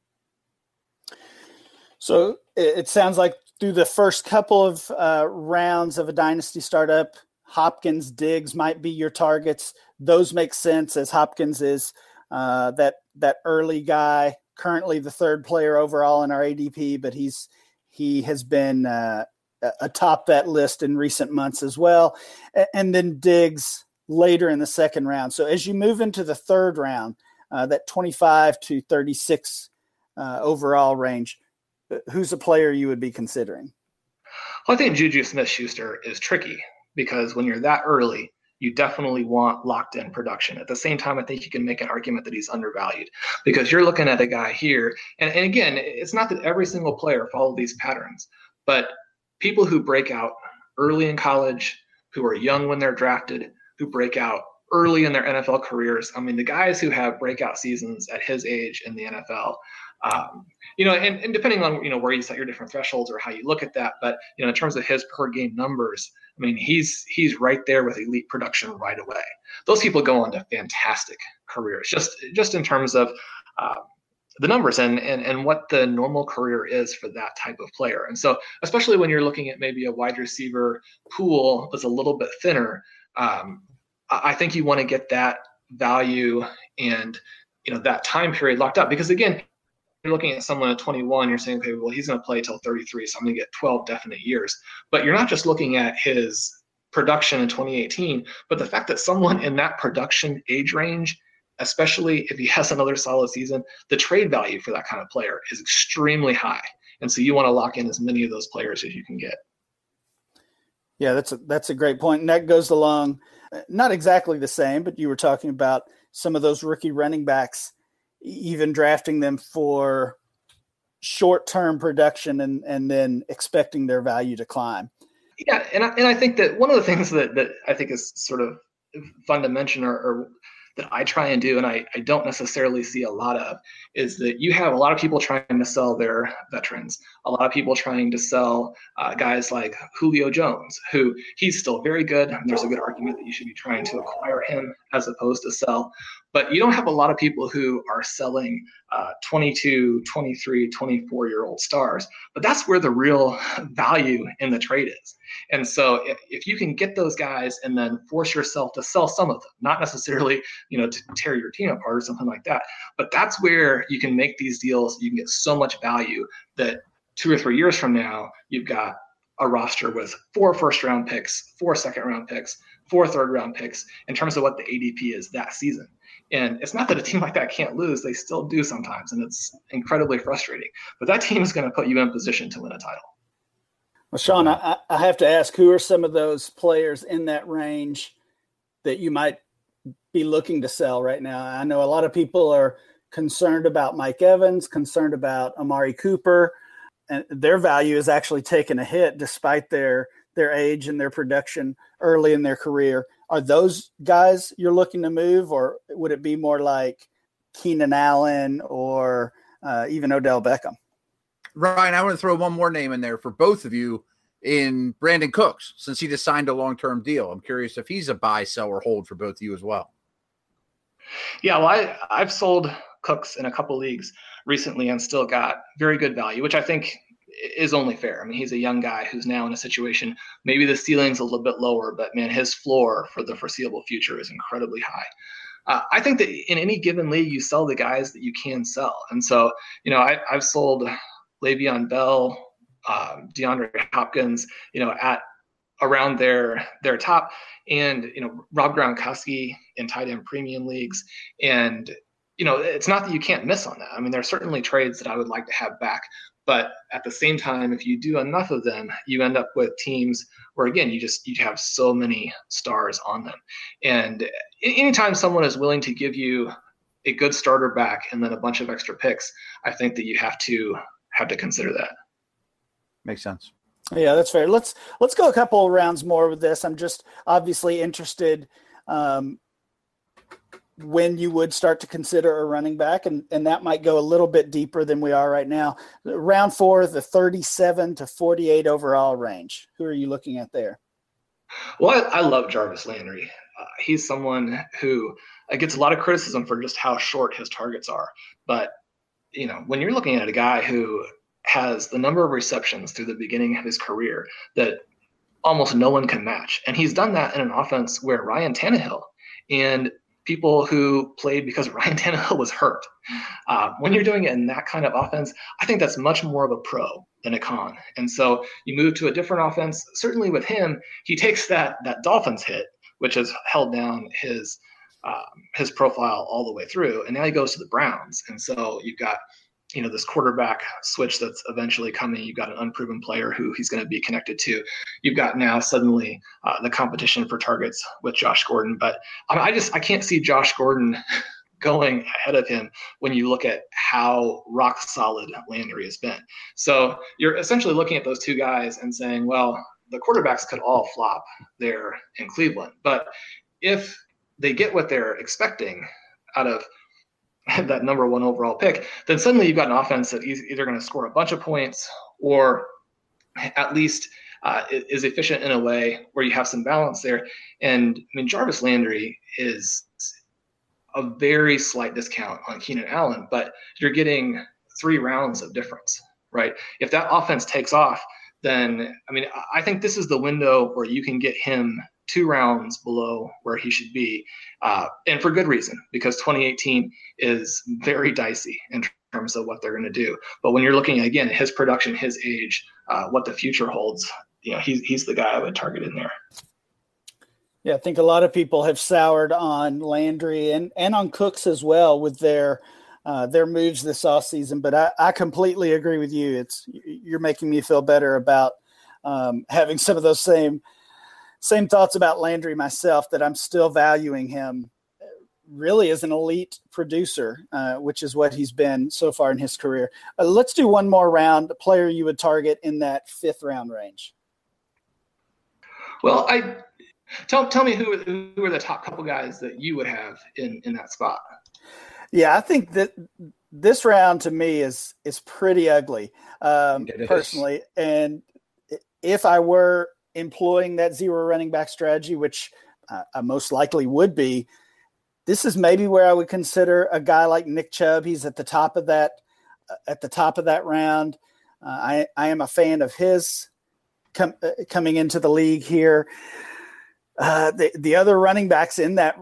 So it sounds like through the first couple of rounds of a dynasty startup, Hopkins, Diggs might be your targets. Those make sense, as Hopkins is that early guy, currently the 3rd player overall in our ADP, but he has been atop that list in recent months as well. And then Diggs later in the second round. So as you move into the third round, that 25 to 36 overall range, who's a player you would be considering? Well, I think Juju Smith-Schuster is tricky because when you're that early, you definitely want locked-in production. At the same time, I think you can make an argument that he's undervalued because you're looking at a guy here. And again, it's not that every single player follows these patterns, but people who break out early in college, who are young when they're drafted, who break out early in their NFL careers. I mean, the guys who have breakout seasons at his age in the NFL, and depending on, where you set your different thresholds or how you look at that, but, in terms of his per game numbers, I mean, he's right there with elite production right away. Those people go on to fantastic careers, just in terms of the numbers and what the normal career is for that type of player. And so, especially when you're looking at maybe a wide receiver pool that's a little bit thinner, I think you want to get that value and, that time period locked up. Because again, you're looking at someone at 21, you're saying, okay, well, he's going to play till 33, so I'm going to get 12 definite years. But you're not just looking at his production in 2018, but the fact that someone in that production age range, especially if he has another solid season, the trade value for that kind of player is extremely high. And so you want to lock in as many of those players as you can get. Yeah, that's a great point. And that goes along, not exactly the same, but you were talking about some of those rookie running backs, even drafting them for short-term production and then expecting their value to climb. Yeah, and I think that one of the things that I think is sort of fun to mention or that I try and do, and I don't necessarily see a lot of, is that you have a lot of people trying to sell their veterans, a lot of people trying to sell guys like Julio Jones, who he's still very good. There's a good argument that you should be trying to acquire him as opposed to sell. But you don't have a lot of people who are selling 22, 23, 24-year-old stars. But that's where the real value in the trade is. And so if you can get those guys and then force yourself to sell some of them, not necessarily, to tear your team apart or something like that, but that's where you can make these deals. You can get so much value that 2 or 3 years from now, you've got a roster with 4 first-round picks, 4 second-round picks, 4 third-round picks in terms of what the ADP is that season. And it's not that a team like that can't lose. They still do sometimes, and it's incredibly frustrating. But that team is going to put you in position to win a title. Well, Sean, I have to ask, who are some of those players in that range that you might be looking to sell right now? I know a lot of people are concerned about Mike Evans, concerned about Amari Cooper, and their value is actually taking a hit despite their age and their production early in their career. Are those guys you're looking to move, or would it be more like Keenan Allen or even Odell Beckham? Ryan, I want to throw one more name in there for both of you in Brandon Cooks, since he just signed a long-term deal. I'm curious if he's a buy, sell, or hold for both of you as well. Yeah, well, I've sold Cooks in a couple leagues recently and still got very good value, which I think is only fair. I mean, he's a young guy who's now in a situation, maybe the ceiling's a little bit lower, but man, his floor for the foreseeable future is incredibly high. I think that in any given league, you sell the guys that you can sell. And so, I've sold Le'Veon Bell, DeAndre Hopkins, at around their top, and Rob Gronkowski in tight end premium leagues. And it's not that you can't miss on that. I mean, there are certainly trades that I would like to have back, but at the same time, if you do enough of them, you end up with teams where, again, you have so many stars on them. And anytime someone is willing to give you a good starter back and then a bunch of extra picks, I think that you have to consider that. Makes sense. Yeah, that's fair. Let's go a couple of rounds more with this. I'm just obviously interested when you would start to consider a running back, and that might go a little bit deeper than we are right now. Round 4, the 37 to 48 overall range. Who are you looking at there? Well, I love Jarvis Landry. He's someone who gets a lot of criticism for just how short his targets are. But, when you're looking at a guy who has the number of receptions through the beginning of his career that almost no one can match, and he's done that in an offense where Ryan Tannehill and people who played because Ryan Tannehill was hurt. When you're doing it in that kind of offense, I think that's much more of a pro than a con. And so you move to a different offense. Certainly with him, he takes that Dolphins hit, which has held down his profile all the way through, and now he goes to the Browns. And so you've got this quarterback switch that's eventually coming. You've got an unproven player who he's going to be connected to. You've got now suddenly the competition for targets with Josh Gordon. But I can't see Josh Gordon going ahead of him when you look at how rock solid Landry has been. So you're essentially looking at those two guys and saying, well, the quarterbacks could all flop there in Cleveland. But if they get what they're expecting out of that number 1 overall pick, then suddenly you've got an offense that is either going to score a bunch of points or at least is efficient in a way where you have some balance there. And I mean, Jarvis Landry is a very slight discount on Keenan Allen, but you're getting 3 rounds of difference, right? If that offense takes off, then, I mean, I think this is the window where you can get him 2 rounds below where he should be, and for good reason, because 2018 is very dicey in terms of what they're going to do. But when you're looking at, again, his production, his age, what the future holds, he's the guy I would target in there. Yeah, I think a lot of people have soured on Landry and on Cooks as well with their moves this offseason. But I completely agree with you. You're making me feel better about having some of those same thoughts about Landry myself, that I'm still valuing him really as an elite producer, which is what he's been so far in his career. Let's do one more round. A player you would target in that 5th round range. Well, tell me who are the top couple guys that you would have in that spot. Yeah, I think that this round to me is pretty ugly, personally. And if I were employing that 0 running back strategy, which I most likely would be, this is maybe where I would consider a guy like Nick Chubb. He's at the top of that round. I am a fan of his coming into the league here. The other running backs in that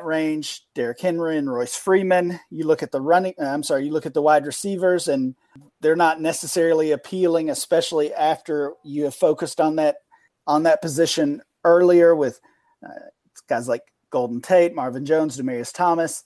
range, Derrick Henry and Royce Freeman. You look at the wide receivers, and they're not necessarily appealing, especially after you have focused on that position earlier with guys like Golden Tate, Marvin Jones, Demaryius Thomas.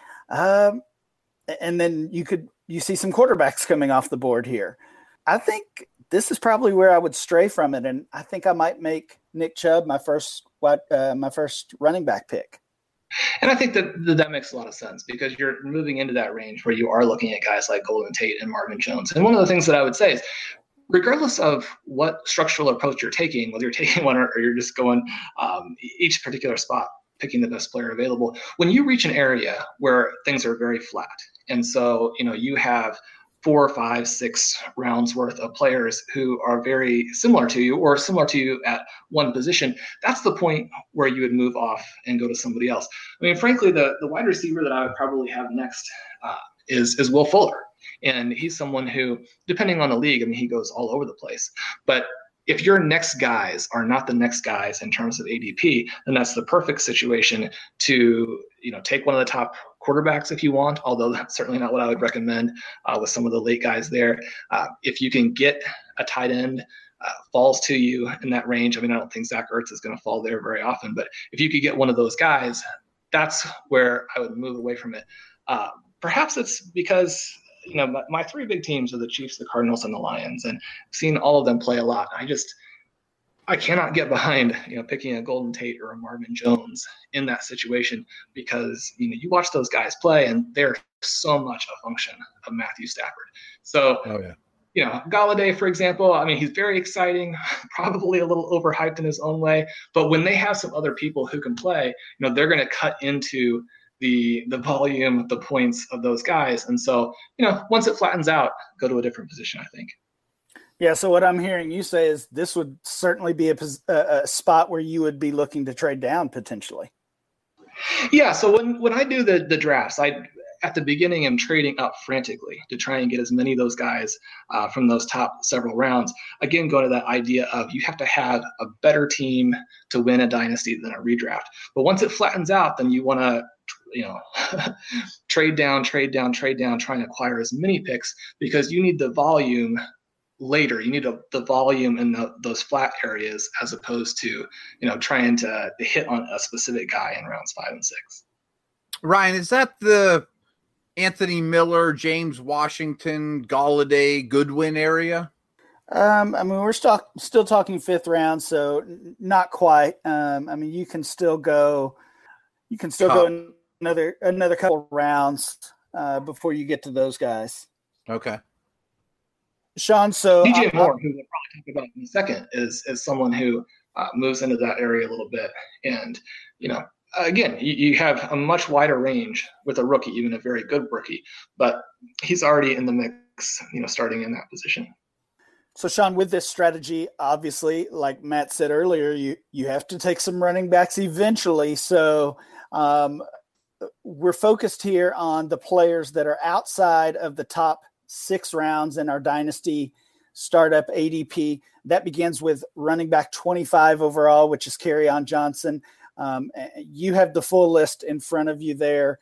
And then you see some quarterbacks coming off the board here. I think this is probably where I would stray from it, and I think I might make Nick Chubb my first running back pick. And I think that makes a lot of sense because you're moving into that range where you are looking at guys like Golden Tate and Marvin Jones. And one of the things that I would say is, regardless of what structural approach you're taking, whether you're taking one or you're just going each particular spot, picking the best player available, when you reach an area where things are very flat, and so you have 4, 5, 6 rounds worth of players who are very similar to you or similar to you at one position, that's the point where you would move off and go to somebody else. I mean, frankly, the wide receiver that I would probably have next is Will Fuller. And he's someone who, depending on the league, I mean, he goes all over the place. But if your next guys are not the next guys in terms of ADP, then that's the perfect situation to take one of the top quarterbacks if you want, although that's certainly not what I would recommend with some of the late guys there. If you can get a tight end falls to you in that range, I mean, I don't think Zach Ertz is going to fall there very often, but if you could get one of those guys, that's where I would move away from it. Perhaps it's because my 3 big teams are the Chiefs, the Cardinals, and the Lions, and I've seen all of them play a lot. I cannot get behind, picking a Golden Tate or a Marvin Jones in that situation because, you watch those guys play and they're so much a function of Matthew Stafford. So, Galladay, for example, I mean, he's very exciting, probably a little overhyped in his own way, but when they have some other people who can play, they're going to cut into the volume, the points of those guys. And so, once it flattens out, go to a different position, I think. Yeah, so what I'm hearing you say is this would certainly be a spot where you would be looking to trade down potentially. Yeah, so when I do the drafts, at the beginning am trading up frantically to try and get as many of those guys from those top several rounds. Again, go to that idea of you have to have a better team to win a dynasty than a redraft. But once it flattens out, then you want to trade down, try and acquire as many picks because you need the volume later. You need the volume in those flat areas as opposed to trying to hit on a specific guy in rounds 5 and 6. Ryan, is that the Anthony Miller, James Washington, Galladay, Goodwin area? I mean, we're still talking 5th round, so not quite. I mean, you can still go another couple rounds before you get to those guys. Okay. Sean, so DJ Moore, who we'll probably talk about in a second, is someone who moves into that area a little bit. And, again, you have a much wider range with a rookie, even a very good rookie, but he's already in the mix, starting in that position. So, Sean, with this strategy, obviously, like Matt said earlier, you have to take some running backs eventually. So we're focused here on the players that are outside of the top 6 rounds in our dynasty startup ADP. That begins with running back 25 overall, which is Kerryon Johnson. You have the full list in front of you there.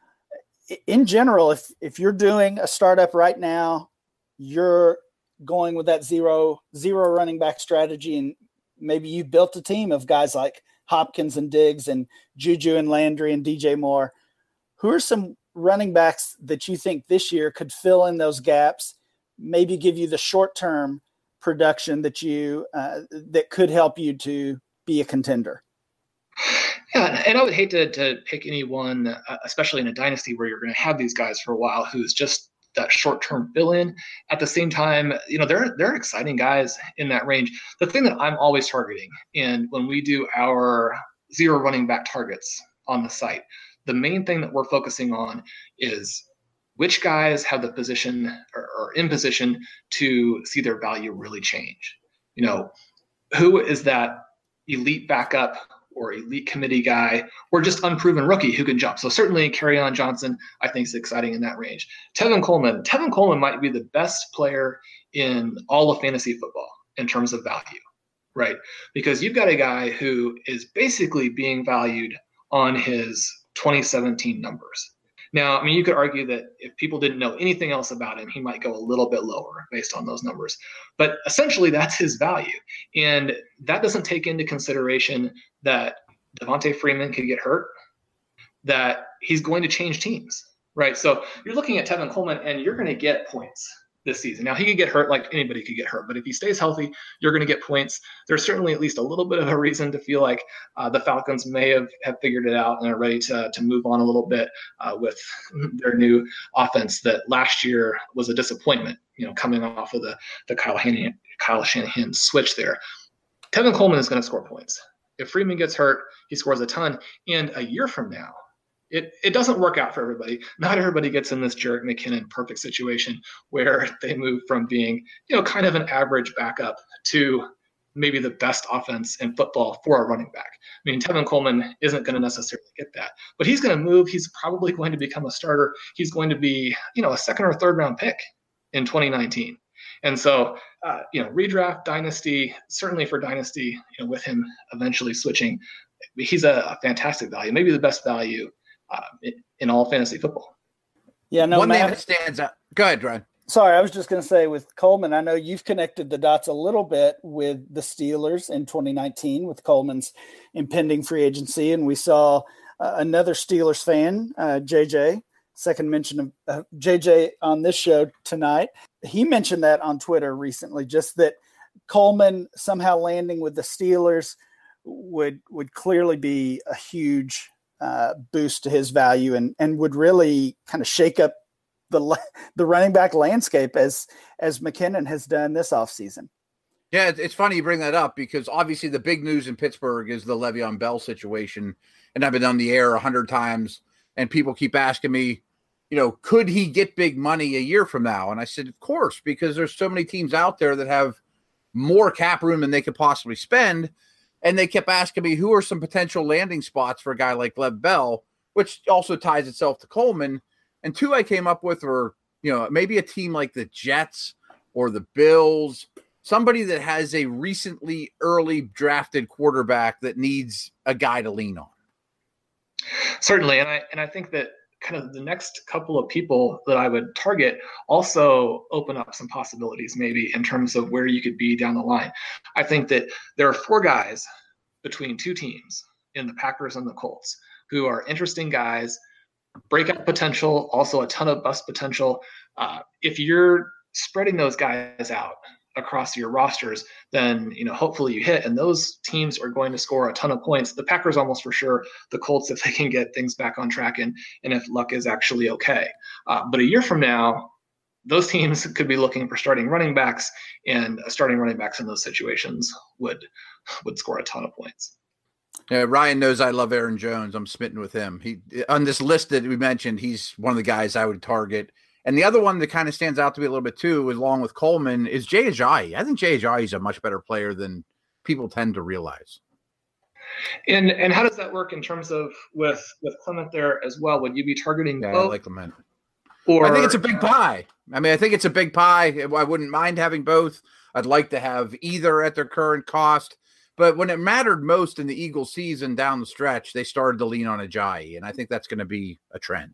In general, if you're doing a startup right now, you're going with that zero running back strategy, and maybe you've built a team of guys like Hopkins and Diggs and Juju and Landry and DJ Moore. Who are some running backs that you think this year could fill in those gaps, maybe give you the short-term production that that could help you to be a contender? Yeah, and I would hate to pick anyone, especially in a dynasty where you're going to have these guys for a while, who's just that short-term fill-in. At the same time, they're exciting guys in that range. The thing that I'm always targeting, and when we do our 0 running back targets on the site, the main thing that we're focusing on is which guys have the position or in position to see their value really change. Who is that elite backup or elite committee guy or just unproven rookie who can jump? So certainly Kerryon Johnson, I think, is exciting in that range. Tevin Coleman might be the best player in all of fantasy football in terms of value, right? Because you've got a guy who is basically being valued on his 2017 numbers. Now, I mean, you could argue that if people didn't know anything else about him, he might go a little bit lower based on those numbers. But essentially, that's his value. And that doesn't take into consideration that Devontae Freeman could get hurt, that he's going to change teams, right? So you're looking at Tevin Coleman, and you're going to get points this season. Now, he could get hurt like anybody could get hurt, but if he stays healthy, you're going to get points. There's certainly at least a little bit of a reason to feel like the Falcons may have figured it out and are ready to move on a little bit with their new offense that last year was a disappointment, coming off of the Kyle Shanahan switch there. Tevin Coleman is going to score points. If Freeman gets hurt, he scores a ton. And a year from now, it doesn't work out for everybody. Not everybody gets in this Jerick McKinnon perfect situation where they move from being, kind of an average backup to maybe the best offense in football for a running back. I mean, Tevin Coleman isn't going to necessarily get that, but he's going to move. He's probably going to become a starter. He's going to be, a second or third round pick in 2019. And so, redraft, dynasty, certainly for dynasty, with him eventually switching, he's a fantastic value, maybe the best value in all fantasy football. Yeah, no, one Matt, name that stands out. Go ahead, Ryan. Sorry, I was just going to say with Coleman, I know you've connected the dots a little bit with the Steelers in 2019 with Coleman's impending free agency. And we saw another Steelers fan, JJ, second mention of JJ on this show tonight. He mentioned that on Twitter recently, just that Coleman somehow landing with the Steelers would clearly be a huge boost to his value and would really kind of shake up the running back landscape as McKinnon has done this offseason. Yeah, it's funny you bring that up because obviously the big news in Pittsburgh is the Le'Veon Bell situation. And I've been on the air 100 times and people keep asking me, could he get big money a year from now? And I said, of course, because there's so many teams out there that have more cap room than they could possibly spend. And they kept asking me, who are some potential landing spots for a guy like Lev Bell, which also ties itself to Coleman. And two I came up with were, maybe a team like the Jets or the Bills, somebody that has a recently early drafted quarterback that needs a guy to lean on. Certainly. And I think that kind of the next couple of people that I would target also open up some possibilities maybe in terms of where you could be down the line. I think that there are four guys between two teams in the Packers and the Colts who are interesting guys, breakout potential, also a ton of bust potential. If you're spreading those guys out across your rosters, then hopefully you hit, and those teams are going to score a ton of points. The Packers almost for sure, the Colts if they can get things back on track and if luck is actually okay. But a year from now, those teams could be looking for starting running backs, and starting running backs in those situations would score a ton of points. Yeah, Ryan knows I love Aaron Jones. I'm smitten with him. He on this list that we mentioned, he's one of the guys I would target. And the other one that kind of stands out to me a little bit too, along with Coleman, is Jay Ajayi. I think Jay Ajayi is a much better player than people tend to realize. And how does that work in terms of with Clement there as well? Would you be targeting both? I like Clement. I think it's a big pie. I think it's a big pie. I wouldn't mind having both. I'd like to have either at their current cost. But when it mattered most in the Eagles season down the stretch, they started to lean on Ajayi, and I think that's going to be a trend.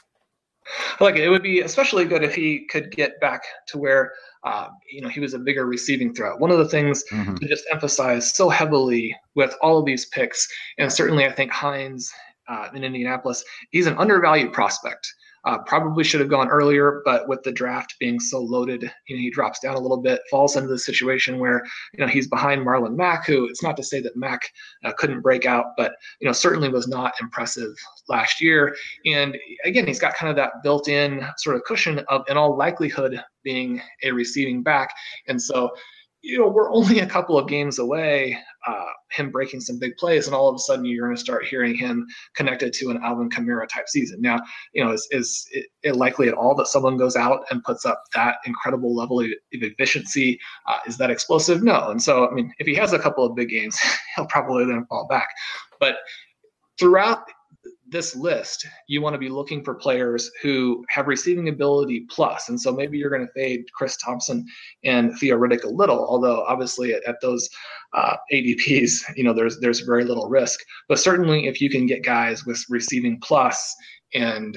I like it. It would be especially good if he could get back to where, he was a bigger receiving threat. One of the things to just emphasize so heavily with all of these picks, and certainly I think Hines in Indianapolis, he's an undervalued prospect. Probably should have gone earlier, but with the draft being so loaded, he drops down a little bit, falls into the situation where, he's behind Marlon Mack, who it's not to say that Mack couldn't break out, but, certainly was not impressive last year. And again, he's got kind of that built-in sort of cushion of, in all likelihood, being a receiving back. And so, we're only a couple of games away, him breaking some big plays, and all of a sudden you're going to start hearing him connected to an Alvin Kamara type season. Now, is it likely at all that someone goes out and puts up that incredible level of efficiency? Is that explosive? No. And so, if he has a couple of big games, he'll probably then fall back. But throughout this list, you want to be looking for players who have receiving ability plus. And so maybe you're going to fade Chris Thompson and Theo Riddick a little, although obviously at those ADPs, there's very little risk. But certainly if you can get guys with receiving plus and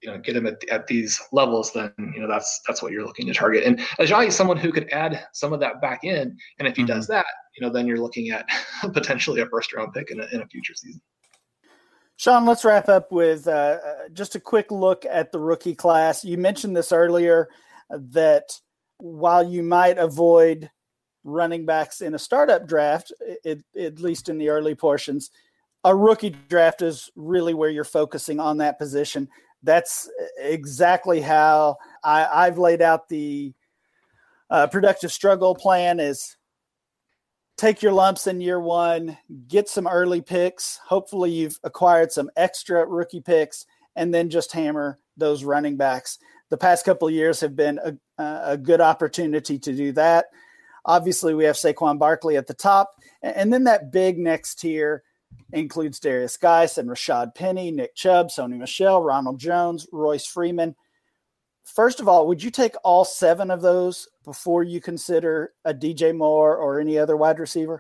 get him at these levels, then that's what you're looking to target. And Ajayi is someone who could add some of that back in, and if he does that, then you're looking at potentially a first round pick in a future season. Sean, let's wrap up with just a quick look at the rookie class. You mentioned this earlier, that while you might avoid running backs in a startup draft, at least in the early portions, a rookie draft is really where you're focusing on that position. That's exactly how I've laid out the productive struggle plan. Is take your lumps in year one, get some early picks. Hopefully you've acquired some extra rookie picks, and then just hammer those running backs. The past couple of years have been a good opportunity to do that. Obviously, we have Saquon Barkley at the top, and then that big next tier includes Darius Geis and Rashad Penny, Nick Chubb, Sony Michel, Ronald Jones, Royce Freeman. First of all, would you take all 7 of those before you consider a DJ Moore or any other wide receiver?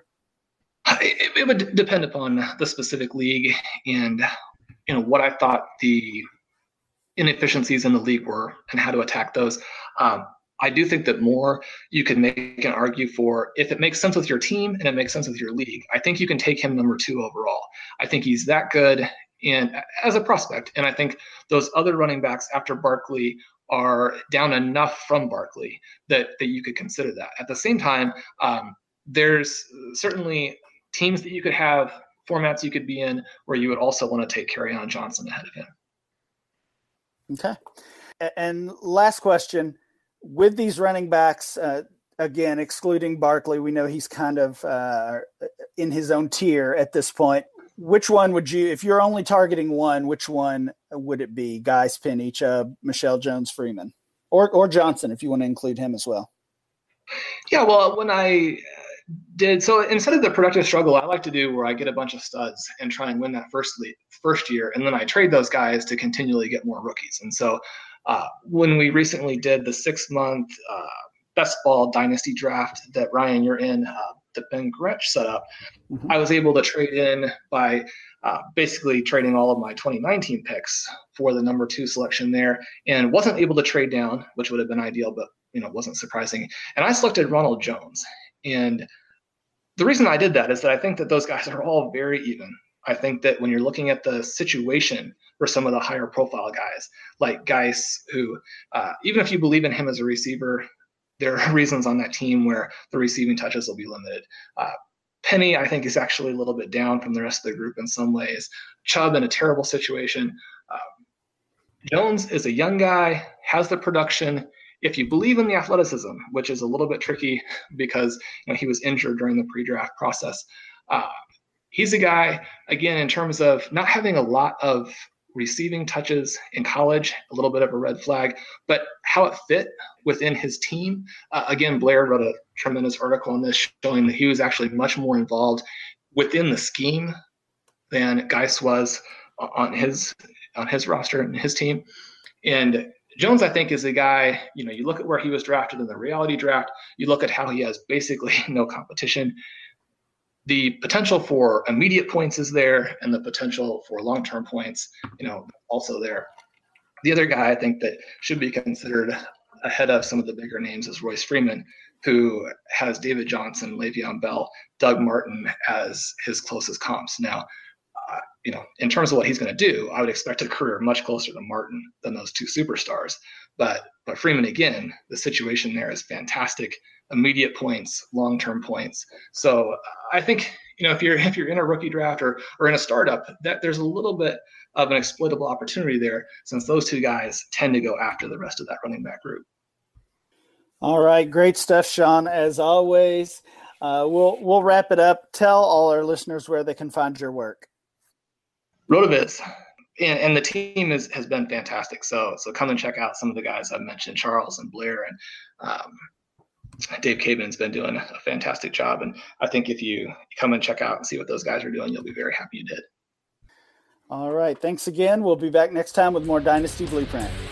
It would depend upon the specific league and what I thought the inefficiencies in the league were and how to attack those. I do think that Moore, you could make an argue for if it makes sense with your team and it makes sense with your league. I think you can take him number 2 overall. I think he's that good as a prospect. And I think those other running backs after Barkley are down enough from Barkley that you could consider that. At the same time, there's certainly teams that you could have, formats you could be in, where you would also want to take Kerryon Johnson ahead of him. Okay. And last question. With these running backs, again, excluding Barkley, we know he's kind of in his own tier at this point. Which one would you, if you're only targeting one, which one would it be? Geis, Penny, Chubb, Michel, Jones, Freeman, or Johnson, if you want to include him as well? Yeah, well, when I did, so instead of the productive struggle, I like to do where I get a bunch of studs and try and win that first year, and then I trade those guys to continually get more rookies. And so when we recently did the 6-month best ball dynasty draft that Ryan, you're in, that Ben Gretsch set up, I was able to trade in by basically trading all of my 2019 picks for the number 2 selection there, and wasn't able to trade down, which would have been ideal, but wasn't surprising. And I selected Ronald Jones. And the reason I did that is that I think that those guys are all very even. I think that when you're looking at the situation for some of the higher profile guys, like Geis, who even if you believe in him as a receiver, there are reasons on that team where the receiving touches will be limited. Penny, I think, is actually a little bit down from the rest of the group in some ways. Chubb in a terrible situation. Jones is a young guy, has the production. If you believe in the athleticism, which is a little bit tricky because he was injured during the pre-draft process, he's a guy, again, in terms of not having a lot of receiving touches in college, a little bit of a red flag, but how it fit within his team. Again, Blair wrote a tremendous article on this showing that he was actually much more involved within the scheme than Geis was on his roster and his team. And Jones, I think, is a guy, you look at where he was drafted in the reality draft, you look at how he has basically no competition. The potential for immediate points is there, and the potential for long-term points, also there. The other guy I think that should be considered ahead of some of the bigger names is Royce Freeman, who has David Johnson, Le'Veon Bell, Doug Martin as his closest comps. Now, in terms of what he's going to do, I would expect a career much closer to Martin than those 2 superstars. But Freeman, again, the situation there is fantastic. Immediate points, long-term points. So I think, if you're in a rookie draft or in a startup, that there's a little bit of an exploitable opportunity there, since those 2 guys tend to go after the rest of that running back group. All right. Great stuff, Sean, as always. We'll wrap it up. Tell all our listeners where they can find your work. Rotoviz. And the team has been fantastic. So come and check out some of the guys I've mentioned, Charles and Blair, and Dave Caban's been doing a fantastic job. And I think if you come and check out and see what those guys are doing, you'll be very happy you did. All right. Thanks again. We'll be back next time with more Dynasty Blueprint.